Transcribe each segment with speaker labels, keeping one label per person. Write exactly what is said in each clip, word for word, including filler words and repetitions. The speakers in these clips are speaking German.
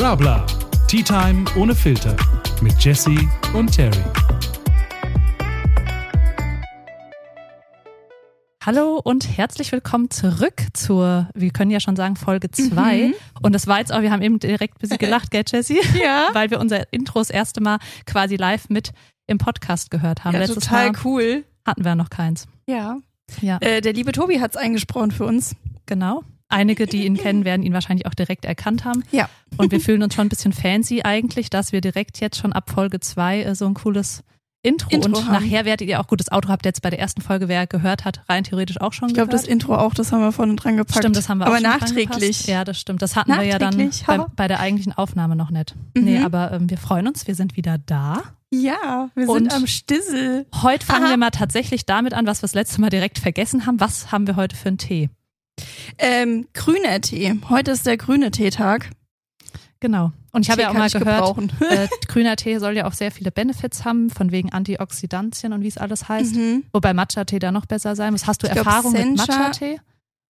Speaker 1: Blabla. Tea Time ohne Filter mit Jessie und Terry.
Speaker 2: Hallo und herzlich willkommen zurück zur, wir können ja schon sagen, Folge zwei. Mhm. Und das war jetzt auch, wir haben eben direkt ein bisschen gelacht, gell, Jessie?
Speaker 3: Ja.
Speaker 2: Weil wir unser Intro das erste Mal quasi live mit im Podcast gehört haben.
Speaker 3: Ja,
Speaker 2: Letztes
Speaker 3: total
Speaker 2: Mal
Speaker 3: cool.
Speaker 2: Hatten wir noch keins.
Speaker 3: Ja.
Speaker 2: ja.
Speaker 3: Äh, der liebe Tobi hat es eingesprochen für uns.
Speaker 2: Genau. Einige, die ihn kennen, werden ihn wahrscheinlich auch direkt erkannt haben.
Speaker 3: Ja.
Speaker 2: Und wir fühlen uns schon ein bisschen fancy eigentlich, dass wir direkt jetzt schon ab Folge zwei äh, so ein cooles Intro,
Speaker 3: Intro
Speaker 2: und
Speaker 3: haben.
Speaker 2: Nachher werdet ihr auch, gut, das Outro habt ihr jetzt bei der ersten Folge, wer gehört hat, rein theoretisch auch schon
Speaker 3: Ich glaube,
Speaker 2: gehört.
Speaker 3: das Intro auch, das haben wir vorne dran gepackt.
Speaker 2: Stimmt, das haben wir
Speaker 3: aber
Speaker 2: auch schon
Speaker 3: nachträglich.
Speaker 2: Ja, das stimmt. Das hatten wir ja dann bei, bei der eigentlichen Aufnahme noch nicht.
Speaker 3: Mhm.
Speaker 2: Nee, aber ähm, wir freuen uns, wir sind wieder da.
Speaker 3: Ja, wir
Speaker 2: Und
Speaker 3: sind am Stissel.
Speaker 2: Heute fangen
Speaker 3: Aha.
Speaker 2: wir mal tatsächlich damit an, was wir das letzte Mal direkt vergessen haben. Was haben wir heute für einen Tee?
Speaker 3: Ähm, grüner Tee. Heute ist der grüne Teetag.
Speaker 2: Genau. Und ich habe
Speaker 3: Tee
Speaker 2: ja auch
Speaker 3: kann
Speaker 2: mal
Speaker 3: ich
Speaker 2: gehört,
Speaker 3: gebrauchen.
Speaker 2: äh, grüner Tee soll ja auch sehr viele Benefits haben, von wegen Antioxidantien und wie es alles heißt.
Speaker 3: Mhm.
Speaker 2: Wobei Matcha-Tee da noch besser sein muss. Hast du
Speaker 3: Ich glaub,
Speaker 2: Erfahrung mit
Speaker 3: Sencha-
Speaker 2: Matcha-Tee?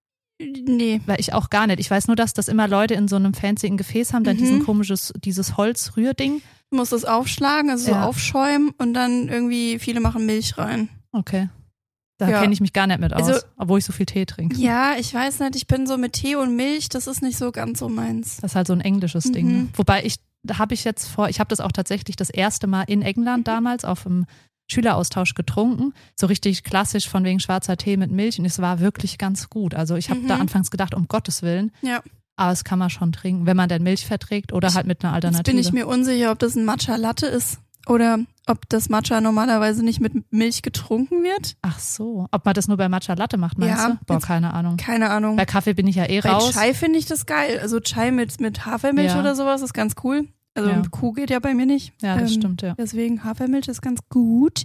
Speaker 3: Nee.
Speaker 2: Weil ich auch gar nicht. Ich weiß nur, dass das immer Leute in so einem fancygen Gefäß haben, dann
Speaker 3: Mhm.
Speaker 2: diesen komisches, dieses Holzrührding.
Speaker 3: Du musst es aufschlagen, also
Speaker 2: Ja.
Speaker 3: so aufschäumen und dann irgendwie, viele machen Milch rein.
Speaker 2: Okay. Da
Speaker 3: Ja.
Speaker 2: kenne ich mich gar nicht mit aus,
Speaker 3: Also-
Speaker 2: obwohl ich so viel Tee trinke.
Speaker 3: Ja, ich weiß nicht, ich bin so mit Tee und Milch, das ist nicht so ganz so meins.
Speaker 2: Das ist halt so ein englisches
Speaker 3: Mhm.
Speaker 2: Ding. Ne? Wobei ich, da habe ich jetzt vor, ich habe das auch tatsächlich das erste Mal in England damals auf einem Schüleraustausch getrunken. So richtig klassisch von wegen schwarzer Tee mit Milch und es war wirklich ganz gut. Also ich habe
Speaker 3: Mhm.
Speaker 2: da anfangs gedacht, um Gottes Willen,
Speaker 3: Ja.
Speaker 2: aber es kann man schon trinken, wenn man dann Milch verträgt oder halt mit einer
Speaker 3: Jetzt
Speaker 2: Alternative.
Speaker 3: bin ich mir unsicher, ob das ein Matcha Latte ist oder ob das Matcha normalerweise nicht mit Milch getrunken wird.
Speaker 2: Ach so, ob man das nur bei Matcha Latte macht, meinst
Speaker 3: Ja,
Speaker 2: du? Boah,
Speaker 3: jetzt-
Speaker 2: keine Ahnung.
Speaker 3: Keine Ahnung.
Speaker 2: Bei Kaffee bin ich ja eh
Speaker 3: Bei
Speaker 2: raus.
Speaker 3: Chai finde ich das geil. Also Chai mit, mit Hafermilch
Speaker 2: Ja.
Speaker 3: oder sowas ist ganz cool. Also
Speaker 2: Ja.
Speaker 3: Kuh geht ja bei mir nicht.
Speaker 2: Ja, das
Speaker 3: Ähm,
Speaker 2: stimmt, ja.
Speaker 3: Deswegen Hafermilch ist ganz gut.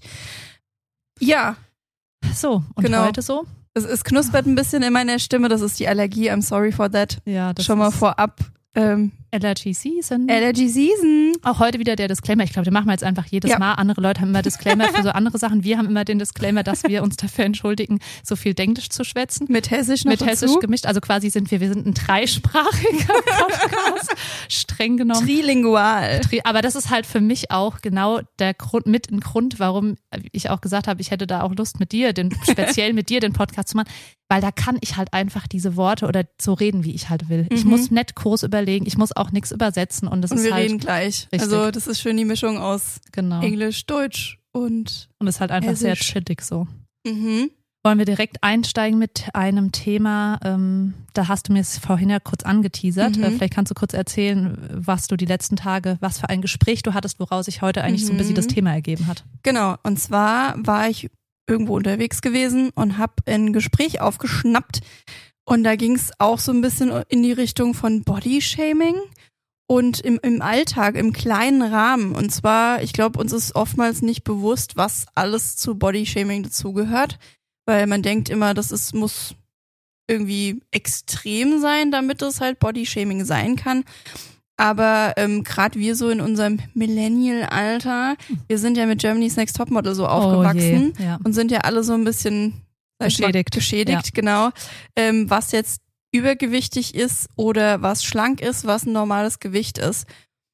Speaker 3: Ja,
Speaker 2: So, und
Speaker 3: Genau.
Speaker 2: heute so?
Speaker 3: es, es knuspert ein bisschen in meiner Stimme. Das ist die Allergie. I'm sorry for that.
Speaker 2: Ja, das
Speaker 3: Schon mal
Speaker 2: ist
Speaker 3: vorab. Ähm,
Speaker 2: Allergy Season.
Speaker 3: Allergy Season.
Speaker 2: Auch heute wieder der Disclaimer. Ich glaube, den machen wir jetzt einfach jedes
Speaker 3: Ja.
Speaker 2: Mal. Andere Leute haben immer Disclaimer für so andere Sachen. Wir haben immer den Disclaimer, dass wir uns dafür entschuldigen, so viel Englisch zu schwätzen.
Speaker 3: Mit Hessisch noch
Speaker 2: Mit
Speaker 3: dazu.
Speaker 2: Hessisch gemischt. Also quasi sind wir, wir sind ein dreisprachiger Podcast. Streng genommen.
Speaker 3: Trilingual.
Speaker 2: Tri- Aber das ist halt für mich auch genau der Grund, mit ein Grund, warum ich auch gesagt habe, ich hätte da auch Lust mit dir, den, speziell mit dir den Podcast zu machen, weil da kann ich halt einfach diese Worte oder so reden, wie ich halt will. Ich
Speaker 3: Mhm.
Speaker 2: muss nicht groß überlegen, ich muss auch nichts übersetzen und das
Speaker 3: Und
Speaker 2: ist
Speaker 3: wir
Speaker 2: halt
Speaker 3: reden gleich.
Speaker 2: richtig.
Speaker 3: Also das ist schön die Mischung aus
Speaker 2: genau.
Speaker 3: Englisch, Deutsch und
Speaker 2: Und es ist halt einfach sehr
Speaker 3: Hessisch.
Speaker 2: chillig so.
Speaker 3: mhm.
Speaker 2: Wollen wir direkt einsteigen mit einem Thema, ähm, da hast du mir es vorhin ja kurz angeteasert.
Speaker 3: Mhm.
Speaker 2: Äh, vielleicht kannst du kurz erzählen, was du die letzten Tage, was für ein Gespräch du hattest, woraus sich heute eigentlich so ein bisschen
Speaker 3: Mhm.
Speaker 2: das Thema ergeben hat.
Speaker 3: Genau, und zwar war ich irgendwo unterwegs gewesen und habe ein Gespräch aufgeschnappt und da ging es auch so ein bisschen in die Richtung von Bodyshaming und im, im Alltag, im kleinen Rahmen. Und zwar, ich glaube, uns ist oftmals nicht bewusst, was alles zu Bodyshaming dazugehört, weil man denkt immer, das ist, muss irgendwie extrem sein, damit es halt Bodyshaming sein kann. Aber ähm, gerade wir so in unserem Millennial-Alter, wir sind ja mit Germany's Next Topmodel so aufgewachsen
Speaker 2: Oh je, ja.
Speaker 3: und sind ja alle so ein bisschen sag ich mal,
Speaker 2: Geschädigt.
Speaker 3: geschädigt, genau. Ähm, was jetzt übergewichtig ist oder was schlank ist, was ein normales Gewicht ist.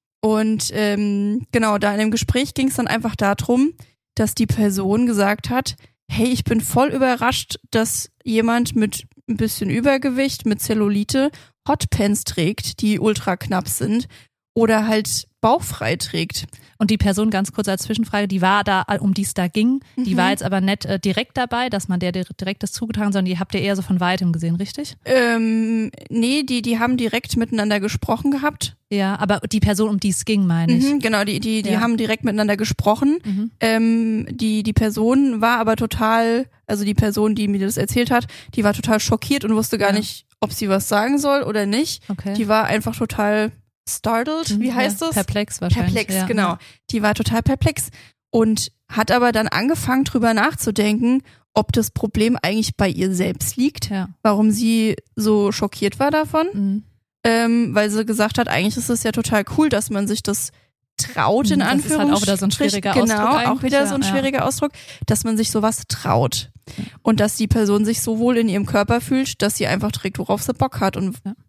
Speaker 3: Und ähm, genau, da in dem Gespräch ging es dann einfach darum, dass die Person gesagt hat, hey, ich bin voll überrascht, dass jemand mit ein bisschen Übergewicht, mit Zellulite, Hotpants trägt, die ultra knapp sind oder halt bauchfrei trägt.
Speaker 2: Und die Person, ganz kurz als Zwischenfrage, die war da, um die es da ging, die
Speaker 3: Mhm.
Speaker 2: war jetzt aber nicht äh, direkt dabei, dass man der direkt das zugetragen, sondern die habt ihr eher so von Weitem gesehen, richtig?
Speaker 3: Ähm, nee, die, die haben direkt miteinander gesprochen gehabt.
Speaker 2: Ja, aber die Person, um die es ging, meine ich.
Speaker 3: Mhm, genau, die, die, die
Speaker 2: Ja.
Speaker 3: haben direkt miteinander gesprochen.
Speaker 2: Mhm.
Speaker 3: Ähm, die, die Person war aber total, also die Person, die mir das erzählt hat, die war total schockiert und wusste gar
Speaker 2: Ja.
Speaker 3: nicht, ob sie was sagen soll oder nicht.
Speaker 2: Okay.
Speaker 3: Die war einfach total startled,
Speaker 2: Mhm,
Speaker 3: wie heißt
Speaker 2: ja,
Speaker 3: das?
Speaker 2: Perplex wahrscheinlich.
Speaker 3: Perplex,
Speaker 2: ja.
Speaker 3: genau. Die war total perplex und hat aber dann angefangen, drüber nachzudenken, ob das Problem eigentlich bei ihr selbst liegt,
Speaker 2: Ja.
Speaker 3: warum sie so schockiert war davon.
Speaker 2: Mhm.
Speaker 3: Ähm, weil sie gesagt hat, eigentlich ist es ja total cool, dass man sich das traut, in
Speaker 2: Das ist halt
Speaker 3: Anführungsstrichen.
Speaker 2: auch wieder so ein schwieriger Ausdruck
Speaker 3: Genau, auch
Speaker 2: eigentlich,
Speaker 3: wieder
Speaker 2: ja,
Speaker 3: so ein
Speaker 2: ja.
Speaker 3: schwieriger Ausdruck, dass man sich sowas traut. Und dass die Person sich so wohl in ihrem Körper fühlt, dass sie einfach trägt, worauf sie Bock hat und
Speaker 2: Ja.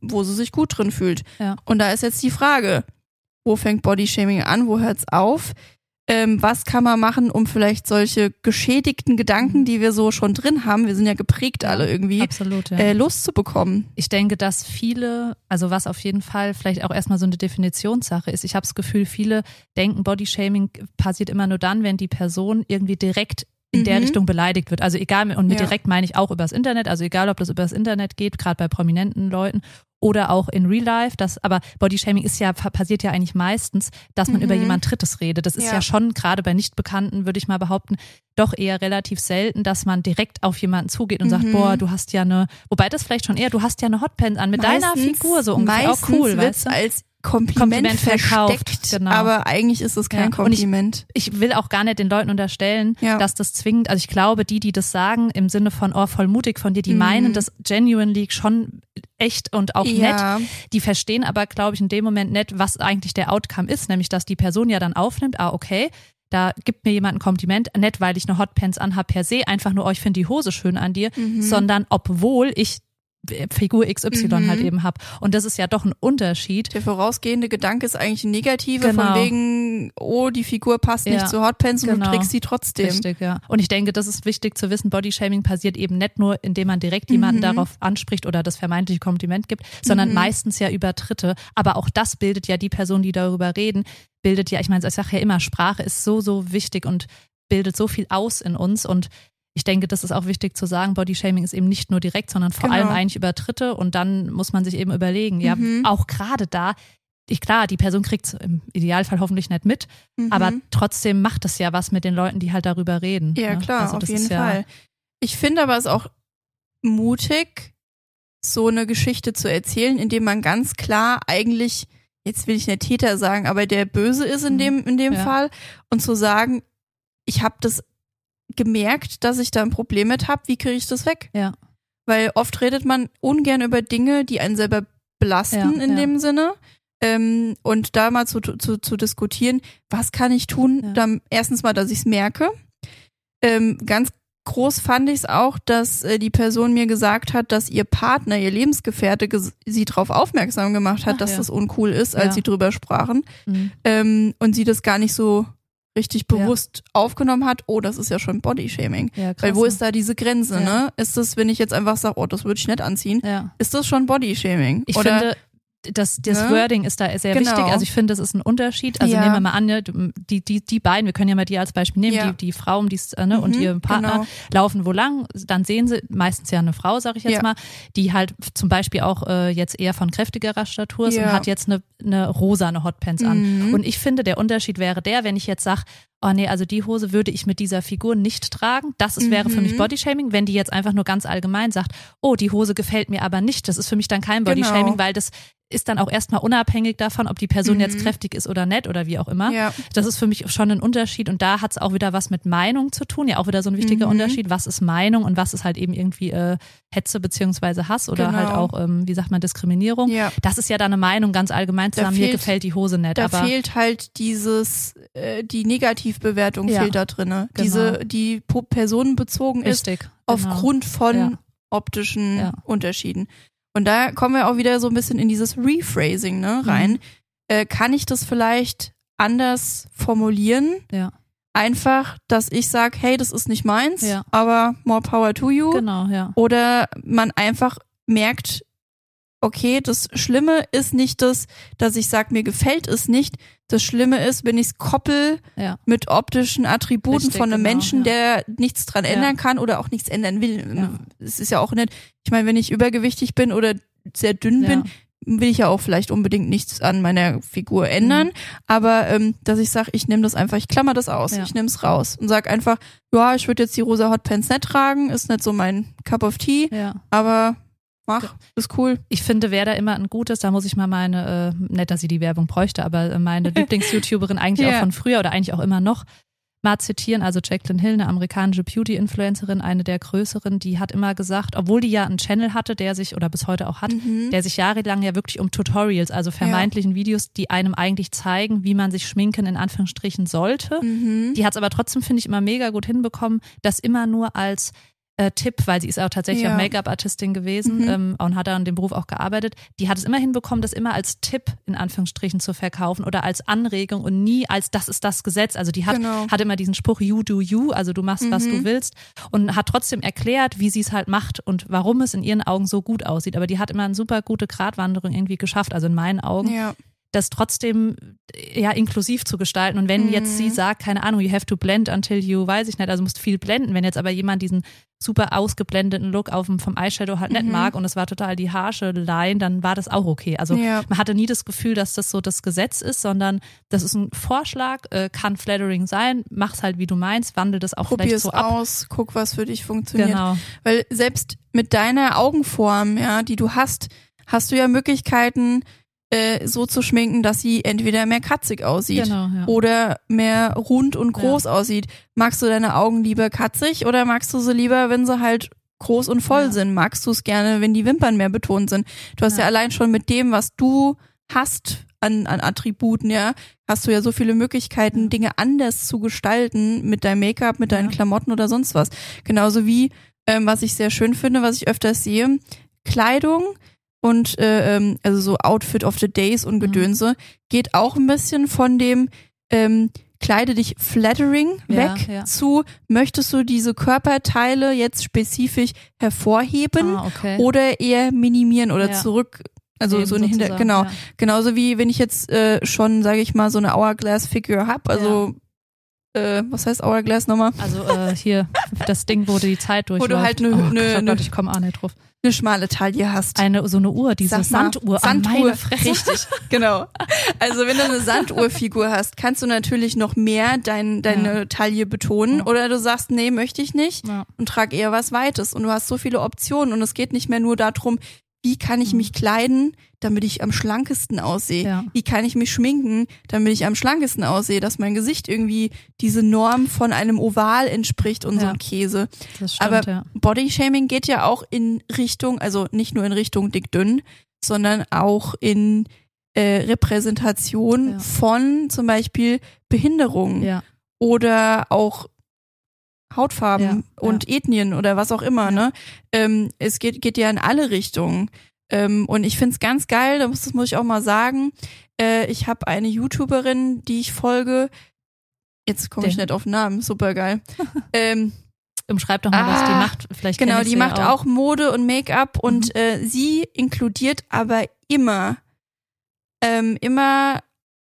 Speaker 3: wo sie sich gut drin fühlt.
Speaker 2: Ja.
Speaker 3: Und da ist jetzt die Frage, wo fängt Bodyshaming an, wo hört's auf? Ähm, was kann man machen, um vielleicht solche geschädigten Gedanken, die wir so schon drin haben, wir sind ja geprägt alle irgendwie,
Speaker 2: Absolut, ja.
Speaker 3: äh, loszubekommen?
Speaker 2: Ich denke, dass viele, also was auf jeden Fall vielleicht auch erstmal so eine Definitionssache ist. Ich habe das Gefühl, viele denken, Bodyshaming passiert immer nur dann, wenn die Person irgendwie direkt in der
Speaker 3: Mhm.
Speaker 2: Richtung beleidigt wird. Also egal, und mit
Speaker 3: Ja.
Speaker 2: direkt meine ich auch übers Internet, also egal, ob das übers Internet geht, gerade bei prominenten Leuten oder auch in Real Life, das, aber Bodyshaming ist ja, passiert ja eigentlich meistens, dass man
Speaker 3: Mhm.
Speaker 2: über jemand Drittes redet. Das ist ja,
Speaker 3: Ja.
Speaker 2: schon, gerade bei Nichtbekannten, würde ich mal behaupten, doch eher relativ selten, dass man direkt auf jemanden zugeht und sagt,
Speaker 3: Mhm.
Speaker 2: boah, du hast ja eine, wobei das vielleicht schon eher, du hast ja eine Hotpants an mit deiner
Speaker 3: Meistens-
Speaker 2: Figur so ungefähr. Auch
Speaker 3: Meistens
Speaker 2: cool,
Speaker 3: wird's
Speaker 2: weißt du?
Speaker 3: als Kompliment,
Speaker 2: Kompliment verkauft,
Speaker 3: versteckt,
Speaker 2: genau.
Speaker 3: aber eigentlich ist es kein
Speaker 2: Ja, und ich-
Speaker 3: Kompliment.
Speaker 2: Ich will auch gar nicht den Leuten unterstellen,
Speaker 3: Ja.
Speaker 2: dass das zwingend, also ich glaube, die, die das sagen, im Sinne von, oh, voll mutig von dir, die
Speaker 3: Mhm.
Speaker 2: meinen das genuinely schon echt und auch
Speaker 3: Ja.
Speaker 2: nett. Die verstehen aber, glaube ich, in dem Moment nicht, was eigentlich der Outcome ist, nämlich, dass die Person ja dann aufnimmt, ah, okay, da gibt mir jemand ein Kompliment, nicht weil ich eine Hotpants anhab per se, einfach nur, oh, ich finde die Hose schön an dir,
Speaker 3: Mhm.
Speaker 2: sondern obwohl ich Figur X Y
Speaker 3: Mhm.
Speaker 2: halt eben hab. Und das ist ja doch ein Unterschied.
Speaker 3: Der vorausgehende Gedanke ist eigentlich ein negativer,
Speaker 2: Genau.
Speaker 3: von wegen, oh, die Figur passt
Speaker 2: Ja,
Speaker 3: nicht zu Hotpants und
Speaker 2: genau.
Speaker 3: du trägst sie trotzdem.
Speaker 2: Richtig, ja. Und ich denke, das ist wichtig zu wissen, Bodyshaming passiert eben nicht nur, indem man direkt jemanden
Speaker 3: Mhm.
Speaker 2: darauf anspricht oder das vermeintliche Kompliment gibt, sondern
Speaker 3: Mhm.
Speaker 2: meistens ja über Dritte. Aber auch das bildet ja die Person, die darüber reden, bildet ja, ich meine, ich sage ja immer, Sprache ist so, so wichtig und bildet so viel aus in uns. Und ich denke, das ist auch wichtig zu sagen, Bodyshaming ist eben nicht nur direkt, sondern vor
Speaker 3: Genau.
Speaker 2: allem eigentlich über Dritte. Und dann muss man sich eben überlegen, ja,
Speaker 3: Mhm.
Speaker 2: auch gerade da, ich, klar, die Person kriegt es im Idealfall hoffentlich nicht mit,
Speaker 3: Mhm.
Speaker 2: aber trotzdem macht das ja was mit den Leuten, die halt darüber reden.
Speaker 3: Ja,
Speaker 2: ne?
Speaker 3: klar,
Speaker 2: Also
Speaker 3: auf
Speaker 2: das
Speaker 3: jeden
Speaker 2: ist ja,
Speaker 3: Fall. Ich finde aber es auch mutig, so eine Geschichte zu erzählen, indem man ganz klar eigentlich, jetzt will ich nicht Täter sagen, aber der Böse ist in
Speaker 2: Mhm.
Speaker 3: dem, in dem
Speaker 2: Ja.
Speaker 3: Fall und zu sagen, ich habe das gemerkt, dass ich da ein Problem mit habe, wie kriege ich das weg?
Speaker 2: Ja.
Speaker 3: Weil oft redet man ungern über Dinge, die einen selber belasten
Speaker 2: Ja,
Speaker 3: in
Speaker 2: ja.
Speaker 3: dem Sinne. Ähm, und da mal zu, zu, zu diskutieren, was kann ich tun,
Speaker 2: Ja.
Speaker 3: dann erstens mal, dass ich es merke. Ähm, ganz groß fand ich es auch, dass äh, die Person mir gesagt hat, dass ihr Partner, ihr Lebensgefährte ges- sie darauf aufmerksam gemacht hat,
Speaker 2: Ach,
Speaker 3: dass
Speaker 2: ja.
Speaker 3: das uncool ist, als
Speaker 2: Ja.
Speaker 3: sie drüber sprachen.
Speaker 2: Mhm.
Speaker 3: Ähm, und sie das gar nicht so richtig
Speaker 2: Ja.
Speaker 3: bewusst aufgenommen hat, oh, das ist ja schon Bodyshaming.
Speaker 2: Ja, krass,
Speaker 3: Weil wo
Speaker 2: ne?
Speaker 3: ist da diese Grenze,
Speaker 2: Ja.
Speaker 3: ne? Ist das, wenn ich jetzt einfach sage, oh, das würde ich nicht anziehen,
Speaker 2: Ja.
Speaker 3: ist das schon Bodyshaming?
Speaker 2: Ich
Speaker 3: Oder,
Speaker 2: finde, das, das
Speaker 3: Ne?
Speaker 2: Wording ist da sehr
Speaker 3: Genau.
Speaker 2: wichtig. Also ich finde, das ist ein Unterschied. Also
Speaker 3: Ja.
Speaker 2: nehmen wir mal an, ne, die, die, die beiden, wir können ja mal die als Beispiel nehmen,
Speaker 3: Ja.
Speaker 2: die, die Frau um dies, äh, ne, und
Speaker 3: Mhm,
Speaker 2: ihr Partner
Speaker 3: genau.
Speaker 2: laufen wo lang, dann sehen sie, meistens ja eine Frau, sag ich jetzt
Speaker 3: Ja.
Speaker 2: mal, die halt zum Beispiel auch äh, jetzt eher von kräftigerer Statur ist
Speaker 3: Ja.
Speaker 2: und hat jetzt eine, eine rosane Hotpants an.
Speaker 3: Mhm.
Speaker 2: Und ich finde, der Unterschied wäre der, wenn ich jetzt sage, oh nee, also die Hose würde ich mit dieser Figur nicht tragen. Das ist, wäre für mich
Speaker 3: Mhm.
Speaker 2: Bodyshaming. Wenn die jetzt einfach nur ganz allgemein sagt, oh, die Hose gefällt mir aber nicht, das ist für mich dann kein
Speaker 3: Genau.
Speaker 2: Bodyshaming, weil das ist dann auch erstmal unabhängig davon, ob die Person
Speaker 3: Mhm.
Speaker 2: jetzt kräftig ist oder nicht oder wie auch immer.
Speaker 3: Ja.
Speaker 2: Das ist für mich schon ein Unterschied und da hat es auch wieder was mit Meinung zu tun. Ja, auch wieder so ein wichtiger
Speaker 3: Mhm.
Speaker 2: Unterschied. Was ist Meinung und was ist halt eben irgendwie äh, Hetze beziehungsweise Hass oder
Speaker 3: Genau.
Speaker 2: halt auch, ähm, wie sagt man, Diskriminierung.
Speaker 3: Ja.
Speaker 2: Das ist ja dann eine Meinung ganz allgemein zu
Speaker 3: Da
Speaker 2: sagen, mir
Speaker 3: fehlt-
Speaker 2: gefällt die Hose nicht.
Speaker 3: Da
Speaker 2: aber
Speaker 3: fehlt halt dieses, äh, die Negativbewertung
Speaker 2: Ja.
Speaker 3: fehlt da drinne.
Speaker 2: Genau.
Speaker 3: Diese, die po- personenbezogen ist,
Speaker 2: richtig. Genau.
Speaker 3: aufgrund von
Speaker 2: Ja.
Speaker 3: optischen
Speaker 2: Ja.
Speaker 3: Unterschieden. Und da kommen wir auch wieder so ein bisschen in dieses Rephrasing ne, rein.
Speaker 2: Mhm.
Speaker 3: Äh, kann ich das vielleicht anders formulieren?
Speaker 2: Ja.
Speaker 3: Einfach, dass ich sage, hey, das ist nicht meins,
Speaker 2: Ja.
Speaker 3: aber more power to you.
Speaker 2: Genau, ja.
Speaker 3: Oder man einfach merkt, okay, das Schlimme ist nicht das, dass ich sage, mir gefällt es nicht. Das Schlimme ist, wenn ich es koppel
Speaker 2: Ja.
Speaker 3: mit optischen Attributen
Speaker 2: Richtig,
Speaker 3: von einem
Speaker 2: genau,
Speaker 3: Menschen,
Speaker 2: ja.
Speaker 3: der nichts dran
Speaker 2: Ja.
Speaker 3: ändern kann oder auch nichts ändern will.
Speaker 2: Ja.
Speaker 3: Es ist ja auch nicht, ich meine, wenn ich übergewichtig bin oder sehr dünn
Speaker 2: Ja.
Speaker 3: bin, will ich ja auch vielleicht unbedingt nichts an meiner Figur ändern,
Speaker 2: Mhm.
Speaker 3: aber ähm, dass ich sage, ich nehme das einfach, ich klammer das aus,
Speaker 2: Ja.
Speaker 3: ich nehme es raus und sag einfach, ja, ich würde jetzt die rosa Hotpants nicht tragen, ist nicht so mein Cup of Tea,
Speaker 2: Ja.
Speaker 3: aber mach, ist cool.
Speaker 2: Ich finde, wer da immer ein gutes, da muss ich mal meine, äh, nicht, dass sie die Werbung bräuchte, aber meine Lieblings-YouTuberin eigentlich
Speaker 3: Ja.
Speaker 2: auch von früher oder eigentlich auch immer noch mal zitieren. Also Jaclyn Hill, eine amerikanische Beauty-Influencerin, eine der größeren, die hat immer gesagt, obwohl die ja einen Channel hatte, der sich, oder bis heute auch hat,
Speaker 3: Mhm.
Speaker 2: der sich jahrelang ja wirklich um Tutorials, also vermeintlichen Videos, die einem eigentlich zeigen, wie man sich schminken in Anführungsstrichen sollte.
Speaker 3: Mhm.
Speaker 2: Die hat es aber trotzdem, finde ich, immer mega gut hinbekommen, das immer nur als Äh, Tipp, weil sie ist auch tatsächlich
Speaker 3: Ja.
Speaker 2: auch Make-up-Artistin gewesen
Speaker 3: Mhm.
Speaker 2: ähm, und hat an dem Beruf auch gearbeitet. Die hat es immer hinbekommen, das immer als Tipp in Anführungsstrichen zu verkaufen oder als Anregung und nie als das ist das Gesetz. Also die hat,
Speaker 3: Genau.
Speaker 2: hat immer diesen Spruch you do you, also du machst, was
Speaker 3: Mhm.
Speaker 2: du willst und hat trotzdem erklärt, wie sie es halt macht und warum es in ihren Augen so gut aussieht. Aber die hat immer eine super gute Gratwanderung irgendwie geschafft, also in meinen Augen.
Speaker 3: Ja.
Speaker 2: Das trotzdem ja inklusiv zu gestalten. Und wenn
Speaker 3: Mhm.
Speaker 2: jetzt sie sagt, keine Ahnung, you have to blend until you, weiß ich nicht, also musst viel blenden. Wenn jetzt aber jemand diesen super ausgeblendeten Look auf dem, vom Eyeshadow halt nicht
Speaker 3: Mhm.
Speaker 2: mag und es war total die harsche Line, dann war das auch okay. Also
Speaker 3: Ja.
Speaker 2: man hatte nie das Gefühl, dass das so das Gesetz ist, sondern das ist ein Vorschlag, äh, kann flattering sein, mach's halt wie du meinst, wandel das auch
Speaker 3: Probier
Speaker 2: vielleicht
Speaker 3: es
Speaker 2: so ab.
Speaker 3: aus, guck, was für dich funktioniert.
Speaker 2: Genau.
Speaker 3: Weil selbst mit deiner Augenform, ja, die du hast, hast du ja Möglichkeiten, äh, so zu schminken, dass sie entweder mehr kratzig aussieht
Speaker 2: Genau, ja.
Speaker 3: oder mehr rund und groß aussieht. Magst du deine Augen lieber katzig oder magst du sie lieber, wenn sie halt groß und voll
Speaker 2: Ja.
Speaker 3: sind? Magst du es gerne, wenn die Wimpern mehr betont sind? Du hast ja.
Speaker 2: Ja.
Speaker 3: allein schon mit dem, was du hast an, an Attributen, ja, hast du ja so viele Möglichkeiten,
Speaker 2: Ja.
Speaker 3: Dinge anders zu gestalten mit deinem Make-up, mit deinen
Speaker 2: Ja.
Speaker 3: Klamotten oder sonst was. Genauso wie, ähm, was ich sehr schön finde, was ich öfters sehe, Kleidung und äh, ähm, also so Outfit of the Days und Gedönse, mhm. geht auch ein bisschen von dem ähm, kleide dich flattering
Speaker 2: Ja,
Speaker 3: weg
Speaker 2: ja.
Speaker 3: zu, möchtest du diese Körperteile jetzt spezifisch hervorheben
Speaker 2: Ah, okay.
Speaker 3: oder eher minimieren oder
Speaker 2: Ja.
Speaker 3: zurück, also
Speaker 2: Eben
Speaker 3: so eine Hinter,
Speaker 2: sozusagen,
Speaker 3: genau.
Speaker 2: ja.
Speaker 3: Genauso wie wenn ich jetzt äh, schon, sage ich mal, so eine Hourglass-Figure hab, also äh, was heißt Hourglass nochmal?
Speaker 2: Also äh, hier, das Ding, wo die Zeit durchläuft.
Speaker 3: Wo du halt ne-
Speaker 2: oh,
Speaker 3: ne-
Speaker 2: Gott,
Speaker 3: ne-
Speaker 2: ich komme auch nicht drauf.
Speaker 3: Eine schmale Taille hast.
Speaker 2: Eine, so eine Uhr, diese
Speaker 3: Sag mal,
Speaker 2: Sanduhr.
Speaker 3: Sanduhr.
Speaker 2: Ah, meine Fresse.
Speaker 3: Richtig, genau. Also wenn du eine Sanduhrfigur hast, kannst du natürlich noch mehr dein, deine
Speaker 2: Ja.
Speaker 3: Taille betonen
Speaker 2: Ja.
Speaker 3: oder du sagst, nee, möchte ich nicht
Speaker 2: Ja.
Speaker 3: und trag eher was Weites und du hast so viele Optionen und es geht nicht mehr nur darum, wie kann ich
Speaker 2: Mhm.
Speaker 3: mich kleiden, damit ich am schlankesten aussehe?
Speaker 2: Ja.
Speaker 3: Wie kann ich mich schminken, damit ich am schlankesten aussehe, dass mein Gesicht irgendwie diese Norm von einem Oval entspricht und so
Speaker 2: Ja.
Speaker 3: ein Käse.
Speaker 2: Das stimmt,
Speaker 3: Aber
Speaker 2: ja.
Speaker 3: Bodyshaming geht ja auch in Richtung, also nicht nur in Richtung dick-dünn, sondern auch in äh, Repräsentation
Speaker 2: Ja.
Speaker 3: von zum Beispiel Behinderungen
Speaker 2: Ja.
Speaker 3: oder auch Hautfarben
Speaker 2: Ja,
Speaker 3: und Ethnien oder was auch immer.
Speaker 2: Ja.
Speaker 3: Ne? Ähm, es geht, geht ja in alle Richtungen. Ähm, und ich find's ganz geil, das muss, das muss ich auch mal sagen. Äh, ich habe eine YouTuberin, die ich folge. Jetzt komme ich
Speaker 2: Den-
Speaker 3: nicht auf den Namen, super geil. ähm,
Speaker 2: Umschreib doch mal, was die
Speaker 3: Ah,
Speaker 2: macht. Vielleicht
Speaker 3: Genau,
Speaker 2: kenn ich
Speaker 3: die
Speaker 2: sie
Speaker 3: macht
Speaker 2: ja
Speaker 3: auch Mode und Make-up und
Speaker 2: Mhm.
Speaker 3: äh, sie inkludiert aber immer, ähm, immer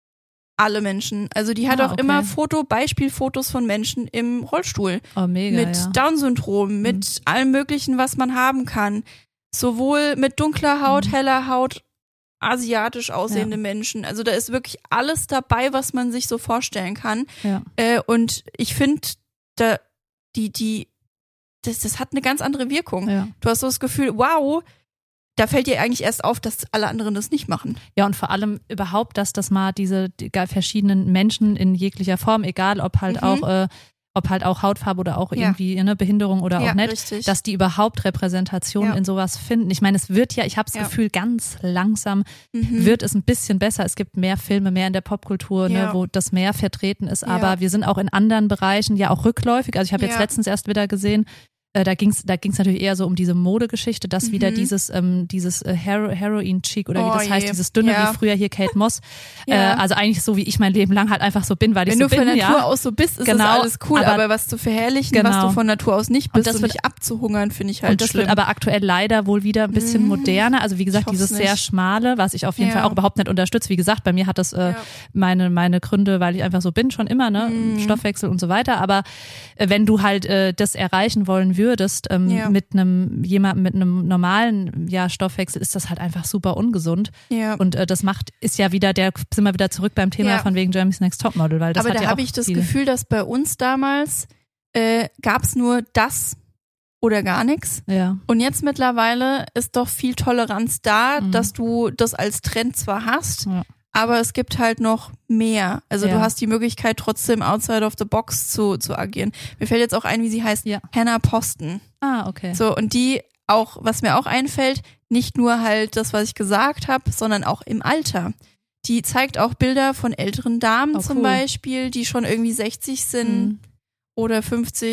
Speaker 3: alle Menschen. Also die hat
Speaker 2: Ah,
Speaker 3: auch
Speaker 2: okay.
Speaker 3: immer Foto, Beispielfotos von Menschen im Rollstuhl.
Speaker 2: Oh, mega,
Speaker 3: mit
Speaker 2: ja.
Speaker 3: Down-Syndrom, mit allem möglichen, was man haben kann. Sowohl mit dunkler Haut,
Speaker 2: Mhm.
Speaker 3: heller Haut, asiatisch aussehende Menschen. Also da ist wirklich alles dabei, was man sich so vorstellen kann.
Speaker 2: Ja.
Speaker 3: Äh, und ich finde, da die, die, das, das hat eine ganz andere Wirkung.
Speaker 2: Ja.
Speaker 3: Du hast so das Gefühl, wow, da fällt dir eigentlich erst auf, dass alle anderen das nicht machen.
Speaker 2: Ja, und vor allem überhaupt, dass das mal diese die, gar verschiedenen Menschen in jeglicher Form, egal ob halt
Speaker 3: Mhm.
Speaker 2: auch, äh, ob halt auch Hautfarbe oder auch
Speaker 3: Ja.
Speaker 2: irgendwie eine Behinderung oder
Speaker 3: Ja,
Speaker 2: auch nicht,
Speaker 3: richtig.
Speaker 2: dass die überhaupt Repräsentation
Speaker 3: Ja.
Speaker 2: in sowas finden. Ich meine, es wird ja, ich habe das
Speaker 3: Ja.
Speaker 2: Gefühl, ganz langsam
Speaker 3: Mhm.
Speaker 2: wird es ein bisschen besser. Es gibt mehr Filme, mehr in der Popkultur, ne,
Speaker 3: Ja.
Speaker 2: wo das mehr vertreten ist.
Speaker 3: Ja.
Speaker 2: Aber wir sind auch in anderen Bereichen ja auch rückläufig. Also ich habe jetzt
Speaker 3: Ja.
Speaker 2: letztens erst wieder gesehen, äh, da ging es da ging's natürlich eher so um diese Modegeschichte, dass
Speaker 3: Mhm.
Speaker 2: wieder dieses ähm, dieses äh, Hero, Heroin-Cheek oder wie
Speaker 3: Oh
Speaker 2: das heißt,
Speaker 3: je.
Speaker 2: dieses dünne
Speaker 3: Ja.
Speaker 2: wie früher hier Kate Moss.
Speaker 3: Ja.
Speaker 2: Äh, also eigentlich so, wie ich mein Leben lang halt einfach so bin, weil ich
Speaker 3: Wenn
Speaker 2: so
Speaker 3: du von
Speaker 2: bin.
Speaker 3: Natur
Speaker 2: ja.
Speaker 3: aus so bist, ist
Speaker 2: Genau,
Speaker 3: das alles cool, aber,
Speaker 2: aber-
Speaker 3: was zu verherrlichen, was
Speaker 2: Genau.
Speaker 3: du von Natur aus nicht
Speaker 2: Und
Speaker 3: bist
Speaker 2: das
Speaker 3: und
Speaker 2: wird-
Speaker 3: dich abzuhungern, finde ich halt
Speaker 2: Und das
Speaker 3: schlimm.
Speaker 2: wird aber aktuell leider wohl wieder ein bisschen
Speaker 3: Mhm.
Speaker 2: moderner. Also wie gesagt,
Speaker 3: Ich hoff's
Speaker 2: dieses sehr
Speaker 3: nicht.
Speaker 2: schmale, was ich auf jeden
Speaker 3: Ja.
Speaker 2: Fall auch überhaupt nicht unterstütze. Wie gesagt, bei mir hat das äh,
Speaker 3: Ja.
Speaker 2: meine meine Gründe, weil ich einfach so bin schon immer, ne,
Speaker 3: Mhm.
Speaker 2: Stoffwechsel und so weiter. Aber äh, wenn du halt äh, das erreichen wollen würdest ähm,
Speaker 3: Ja.
Speaker 2: mit einem jemandem mit einem normalen ja Stoffwechsel, ist das halt einfach super ungesund.
Speaker 3: Ja.
Speaker 2: Und äh, das macht ist ja wieder der sind wir wieder zurück beim Thema
Speaker 3: Ja.
Speaker 2: von wegen Jeremy's Next Topmodel, weil das
Speaker 3: aber
Speaker 2: hat
Speaker 3: da
Speaker 2: ja auch
Speaker 3: habe ich das
Speaker 2: viel.
Speaker 3: Gefühl, dass bei uns damals äh, gab es nur das oder gar nichts.
Speaker 2: Ja.
Speaker 3: Und jetzt mittlerweile ist doch viel Toleranz da,
Speaker 2: Mhm.
Speaker 3: dass du das als Trend zwar hast,
Speaker 2: Ja.
Speaker 3: aber es gibt halt noch mehr. Also
Speaker 2: Ja.
Speaker 3: du hast die Möglichkeit trotzdem outside of the box zu, zu agieren. Mir fällt jetzt auch ein, wie sie heißt,
Speaker 2: Ja.
Speaker 3: Hannah Posten.
Speaker 2: Ah, okay.
Speaker 3: So, und die auch, was mir auch einfällt, nicht nur halt das, was ich gesagt habe, sondern auch im Alter. Die zeigt auch Bilder von älteren Damen
Speaker 2: Oh,
Speaker 3: zum
Speaker 2: cool.
Speaker 3: Beispiel, die schon irgendwie sechzig sind
Speaker 2: Mhm.
Speaker 3: oder fünfzig.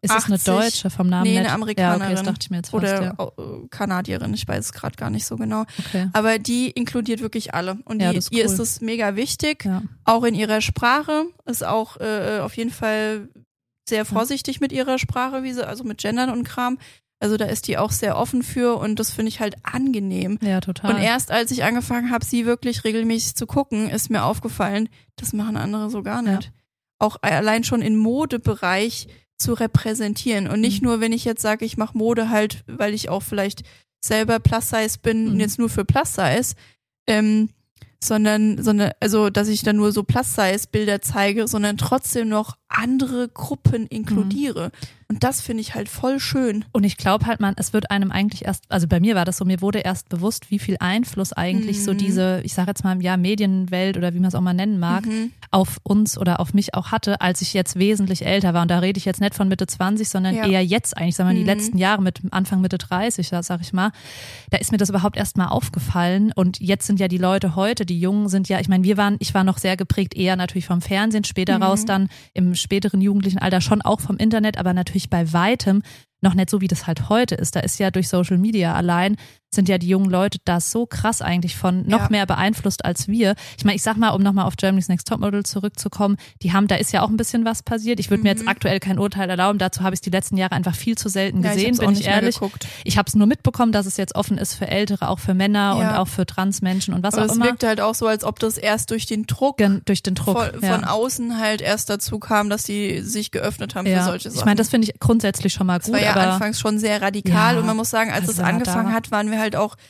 Speaker 2: Ist es eine Deutsche vom Namen?
Speaker 3: Nee,
Speaker 2: nicht?
Speaker 3: eine Amerikanerin.
Speaker 2: Ja, okay, das dachte ich mir jetzt fast,
Speaker 3: Oder
Speaker 2: ja.
Speaker 3: Kanadierin, ich weiß es gerade gar nicht so genau.
Speaker 2: Okay.
Speaker 3: Aber die inkludiert wirklich alle. Und
Speaker 2: Ja,
Speaker 3: die,
Speaker 2: das ist
Speaker 3: ihr
Speaker 2: cool.
Speaker 3: ist es mega wichtig,
Speaker 2: Ja.
Speaker 3: auch in ihrer Sprache, ist auch äh, auf jeden Fall sehr vorsichtig mit ihrer Sprache, wie sie, also mit Gendern und Kram. Also da ist die auch sehr offen für und das finde ich halt angenehm.
Speaker 2: Ja, total.
Speaker 3: Und erst als ich angefangen habe, sie wirklich regelmäßig zu gucken, ist mir aufgefallen, das machen andere so gar nicht.
Speaker 2: Ja.
Speaker 3: Auch allein schon im Modebereich zu repräsentieren und nicht
Speaker 2: Mhm.
Speaker 3: nur, wenn ich jetzt sage, ich mache Mode halt, weil ich auch vielleicht selber Plus-Size bin
Speaker 2: Mhm.
Speaker 3: und jetzt nur für Plus-Size, ähm, sondern, sondern, also, dass ich dann nur so Plus-Size-Bilder zeige, sondern trotzdem noch andere Gruppen inkludiere. Und das finde ich halt voll schön.
Speaker 2: Und ich glaube halt, man, es wird einem eigentlich erst, also bei mir war das so, mir wurde erst bewusst, wie viel Einfluss eigentlich
Speaker 3: Mhm.
Speaker 2: so diese, ich sage jetzt mal, ja, Medienwelt oder wie man es auch mal nennen mag,
Speaker 3: Mhm.
Speaker 2: auf uns oder auf mich auch hatte, als ich jetzt wesentlich älter war. Und da rede ich jetzt nicht von Mitte zwanzig, sondern
Speaker 3: Ja.
Speaker 2: eher jetzt eigentlich, sagen wir mal, die
Speaker 3: Mhm.
Speaker 2: letzten Jahre mit Anfang Mitte dreißig, da sag ich mal. Da ist mir das überhaupt erst mal aufgefallen. Und jetzt sind ja die Leute heute, die Jungen sind ja, ich meine, wir waren, ich war noch sehr geprägt eher natürlich vom Fernsehen, später
Speaker 3: Mhm.
Speaker 2: raus dann im späteren jugendlichen Alter schon auch vom Internet, aber natürlich bei weitem noch nicht so, wie das halt heute ist. Da ist ja durch Social Media allein, sind ja die jungen Leute da so krass eigentlich von noch
Speaker 3: Ja.
Speaker 2: mehr beeinflusst als wir. Ich meine, ich sag mal, um nochmal auf Germany's Next Topmodel zurückzukommen, die haben, da ist ja auch ein bisschen was passiert. Ich würde mir jetzt aktuell kein Urteil erlauben, dazu habe ich es die letzten Jahre einfach viel zu selten
Speaker 3: Ja, ich
Speaker 2: gesehen,
Speaker 3: hab's auch
Speaker 2: bin ich
Speaker 3: nicht mehr
Speaker 2: ehrlich.
Speaker 3: geguckt.
Speaker 2: Ich habe es nur mitbekommen, dass es jetzt offen ist für Ältere, auch für Männer
Speaker 3: Ja.
Speaker 2: und auch für Transmenschen und was
Speaker 3: Aber
Speaker 2: auch
Speaker 3: es
Speaker 2: immer.
Speaker 3: wirkt halt auch so, als ob das erst durch den Druck
Speaker 2: Gen- durch den Druck.
Speaker 3: von,
Speaker 2: ja.
Speaker 3: von außen halt erst dazu kam, dass die sich geöffnet haben für
Speaker 2: ja.
Speaker 3: solche Sachen.
Speaker 2: Ich meine, das finde ich grundsätzlich schon mal
Speaker 3: Das
Speaker 2: gut,
Speaker 3: war ja
Speaker 2: aber
Speaker 3: anfangs schon sehr radikal
Speaker 2: Ja,
Speaker 3: und man muss sagen, als
Speaker 2: als
Speaker 3: es
Speaker 2: er da
Speaker 3: angefangen
Speaker 2: war.
Speaker 3: hat, waren wir halt auch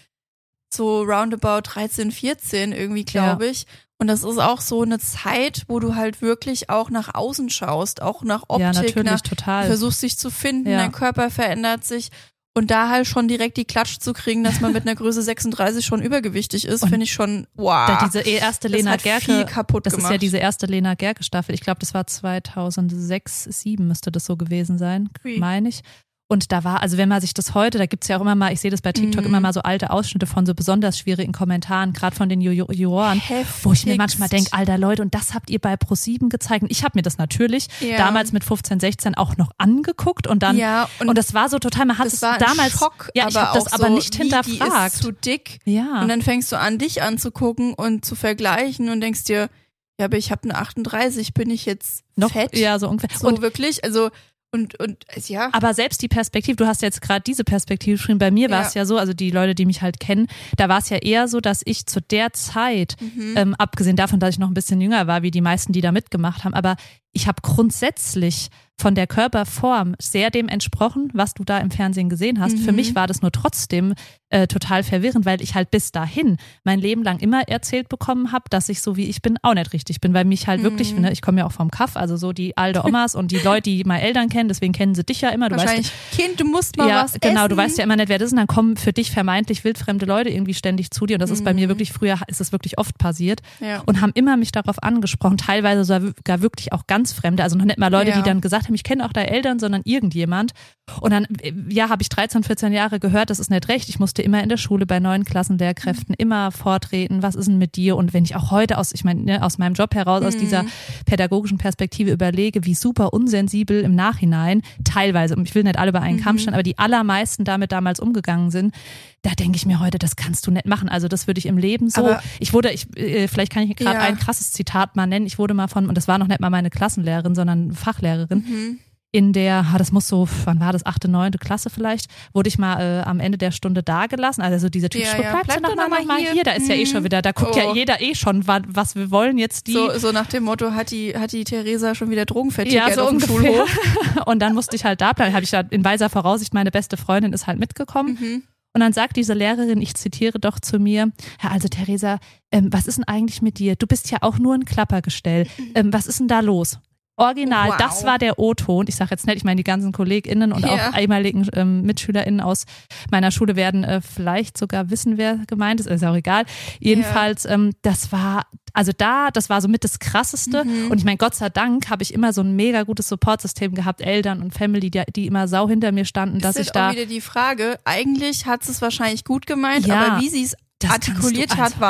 Speaker 3: so roundabout dreizehn, vierzehn irgendwie, glaube
Speaker 2: Ja.
Speaker 3: ich. Und das ist auch so eine Zeit, wo du halt wirklich auch nach außen schaust, auch nach Optik,
Speaker 2: ja, natürlich,
Speaker 3: nach,
Speaker 2: total.
Speaker 3: du versuchst dich zu finden,
Speaker 2: Ja.
Speaker 3: dein Körper verändert sich. Und da halt schon direkt die Klatsch zu kriegen, dass man mit einer Größe sechsunddreißig schon übergewichtig ist,
Speaker 2: Und
Speaker 3: finde ich schon, wow.
Speaker 2: Da diese erste
Speaker 3: das
Speaker 2: Lena
Speaker 3: hat
Speaker 2: Gerke,
Speaker 3: viel kaputt
Speaker 2: das
Speaker 3: gemacht.
Speaker 2: ist ja diese erste Lena Gerke Staffel. Ich glaube, das war zweitausendsechs, sieben müsste das so gewesen sein,
Speaker 3: Ui.
Speaker 2: meine ich. Und da war, also wenn man sich das heute, da gibt's ja auch immer mal, ich sehe das bei TikTok
Speaker 3: Mhm.
Speaker 2: immer mal so alte Ausschnitte von so besonders schwierigen Kommentaren, gerade von den Ju- Ju- Juroren, wo ich mir manchmal denke, alter Leute, und das habt ihr bei ProSieben gezeigt. Und ich habe mir das natürlich
Speaker 3: Ja.
Speaker 2: damals mit fünfzehn, sechzehn auch noch angeguckt und dann,
Speaker 3: Ja,
Speaker 2: und,
Speaker 3: und
Speaker 2: das war so total, man hat
Speaker 3: das
Speaker 2: es
Speaker 3: war ein
Speaker 2: damals,
Speaker 3: Schock,
Speaker 2: ja, ich
Speaker 3: aber
Speaker 2: habe das
Speaker 3: auch
Speaker 2: aber
Speaker 3: so,
Speaker 2: nicht
Speaker 3: wie,
Speaker 2: hinterfragt.
Speaker 3: Die ist zu dick.
Speaker 2: Ja.
Speaker 3: Und dann fängst du an, dich anzugucken und zu vergleichen und denkst dir, ja, aber ich habe eine achtunddreißig, bin ich jetzt
Speaker 2: noch,
Speaker 3: fett?
Speaker 2: ja, so ungefähr.
Speaker 3: So
Speaker 2: Und
Speaker 3: wirklich, also und und ja.
Speaker 2: Aber selbst die Perspektive, du hast jetzt gerade diese Perspektive beschrieben, bei mir war es
Speaker 3: Ja.
Speaker 2: ja so, also die Leute, die mich halt kennen, da war es ja eher so, dass ich zu der Zeit,
Speaker 3: Mhm.
Speaker 2: ähm, abgesehen davon, dass ich noch ein bisschen jünger war, wie die meisten, die da mitgemacht haben, aber ich habe grundsätzlich von der Körperform sehr dem entsprochen, was du da im Fernsehen gesehen hast.
Speaker 3: Mhm.
Speaker 2: Für mich war das nur trotzdem äh, total verwirrend, weil ich halt bis dahin mein Leben lang immer erzählt bekommen habe, dass ich so wie ich bin auch nicht richtig bin, weil mich halt
Speaker 3: Mhm.
Speaker 2: wirklich, ne, ich komme ja auch vom Kaff, also so die alte Omas und die Leute, die meine Eltern kennen, deswegen kennen sie dich ja immer. Du weißt,
Speaker 3: Wahrscheinlich, Kind, du musst mal
Speaker 2: ja,
Speaker 3: was
Speaker 2: genau,
Speaker 3: essen.
Speaker 2: du weißt ja immer nicht, wer das ist und dann kommen für dich vermeintlich wildfremde Leute irgendwie ständig zu dir und das ist bei mir wirklich, früher ist das wirklich oft passiert
Speaker 3: Ja.
Speaker 2: und haben immer mich darauf angesprochen, teilweise sogar wirklich auch ganz Fremde, also noch nicht mal Leute,
Speaker 3: Ja.
Speaker 2: die dann gesagt haben, ich kenne auch deine Eltern, sondern irgendjemand und dann, ja, habe ich dreizehn, vierzehn Jahre gehört, das ist nicht recht, ich musste immer in der Schule bei neuen Klassenlehrkräften immer vortreten, was ist denn mit dir und wenn ich auch heute aus, ich meine, ne, aus meinem Job heraus, aus dieser pädagogischen Perspektive überlege, wie super unsensibel im Nachhinein teilweise, und ich will nicht alle über einen Kamm stellen, aber die allermeisten damit damals umgegangen sind, da denke ich mir heute, das kannst du nicht machen. Also das würde ich im Leben so,
Speaker 3: Aber
Speaker 2: ich wurde, ich äh, vielleicht kann ich gerade
Speaker 3: Ja.
Speaker 2: ein krasses Zitat mal nennen, ich wurde mal von, und das war noch nicht mal meine Klassenlehrerin, sondern Fachlehrerin,
Speaker 3: Mhm.
Speaker 2: in der, ah, das muss so, wann war das, achte, neunte Klasse vielleicht, wurde ich mal äh, am Ende der Stunde da gelassen. Also so diese typische,
Speaker 3: Ja, ja.
Speaker 2: bleibst
Speaker 3: Bleib
Speaker 2: du noch
Speaker 3: doch
Speaker 2: mal,
Speaker 3: noch mal
Speaker 2: noch mal hier.
Speaker 3: hier.
Speaker 2: Da ist ja eh
Speaker 3: Mhm.
Speaker 2: schon wieder, da guckt
Speaker 3: Oh.
Speaker 2: ja jeder eh schon, was, was wir wollen jetzt die.
Speaker 3: So, so nach dem Motto, hat die, hat die Theresa schon wieder Drogen vertickert
Speaker 2: ja, so
Speaker 3: auf dem
Speaker 2: ungefähr.
Speaker 3: Schulhof?
Speaker 2: Und dann musste ich halt da bleiben. Habe ich da in weiser Voraussicht, meine beste Freundin ist halt mitgekommen.
Speaker 3: Mhm.
Speaker 2: Und dann sagt diese Lehrerin, ich zitiere doch zu mir, ja, also Theresa, ähm, was ist denn eigentlich mit dir? Du bist ja auch nur ein Klappergestell. Ähm, was ist denn da los? Original,
Speaker 3: Wow.
Speaker 2: das war der O-Ton. Ich sage jetzt nicht, ich meine die ganzen KollegInnen und
Speaker 3: Ja.
Speaker 2: auch ehemaligen ähm, MitschülerInnen aus meiner Schule werden äh, vielleicht sogar wissen, wer gemeint ist, ist ja auch egal. Jedenfalls, ähm, das war, also da, das war so mit das Krasseste.
Speaker 3: Mhm.
Speaker 2: Und ich meine, Gott sei Dank habe ich immer so ein mega gutes Supportsystem gehabt, Eltern und Family, die, die immer sau hinter mir standen, dass
Speaker 3: ist
Speaker 2: ich
Speaker 3: halt
Speaker 2: da...
Speaker 3: auch wieder die Frage, eigentlich hat sie es wahrscheinlich gut gemeint,
Speaker 2: Ja,
Speaker 3: aber wie sie es
Speaker 2: das kannst
Speaker 3: artikuliert
Speaker 2: du,
Speaker 3: hat,
Speaker 2: also-
Speaker 3: war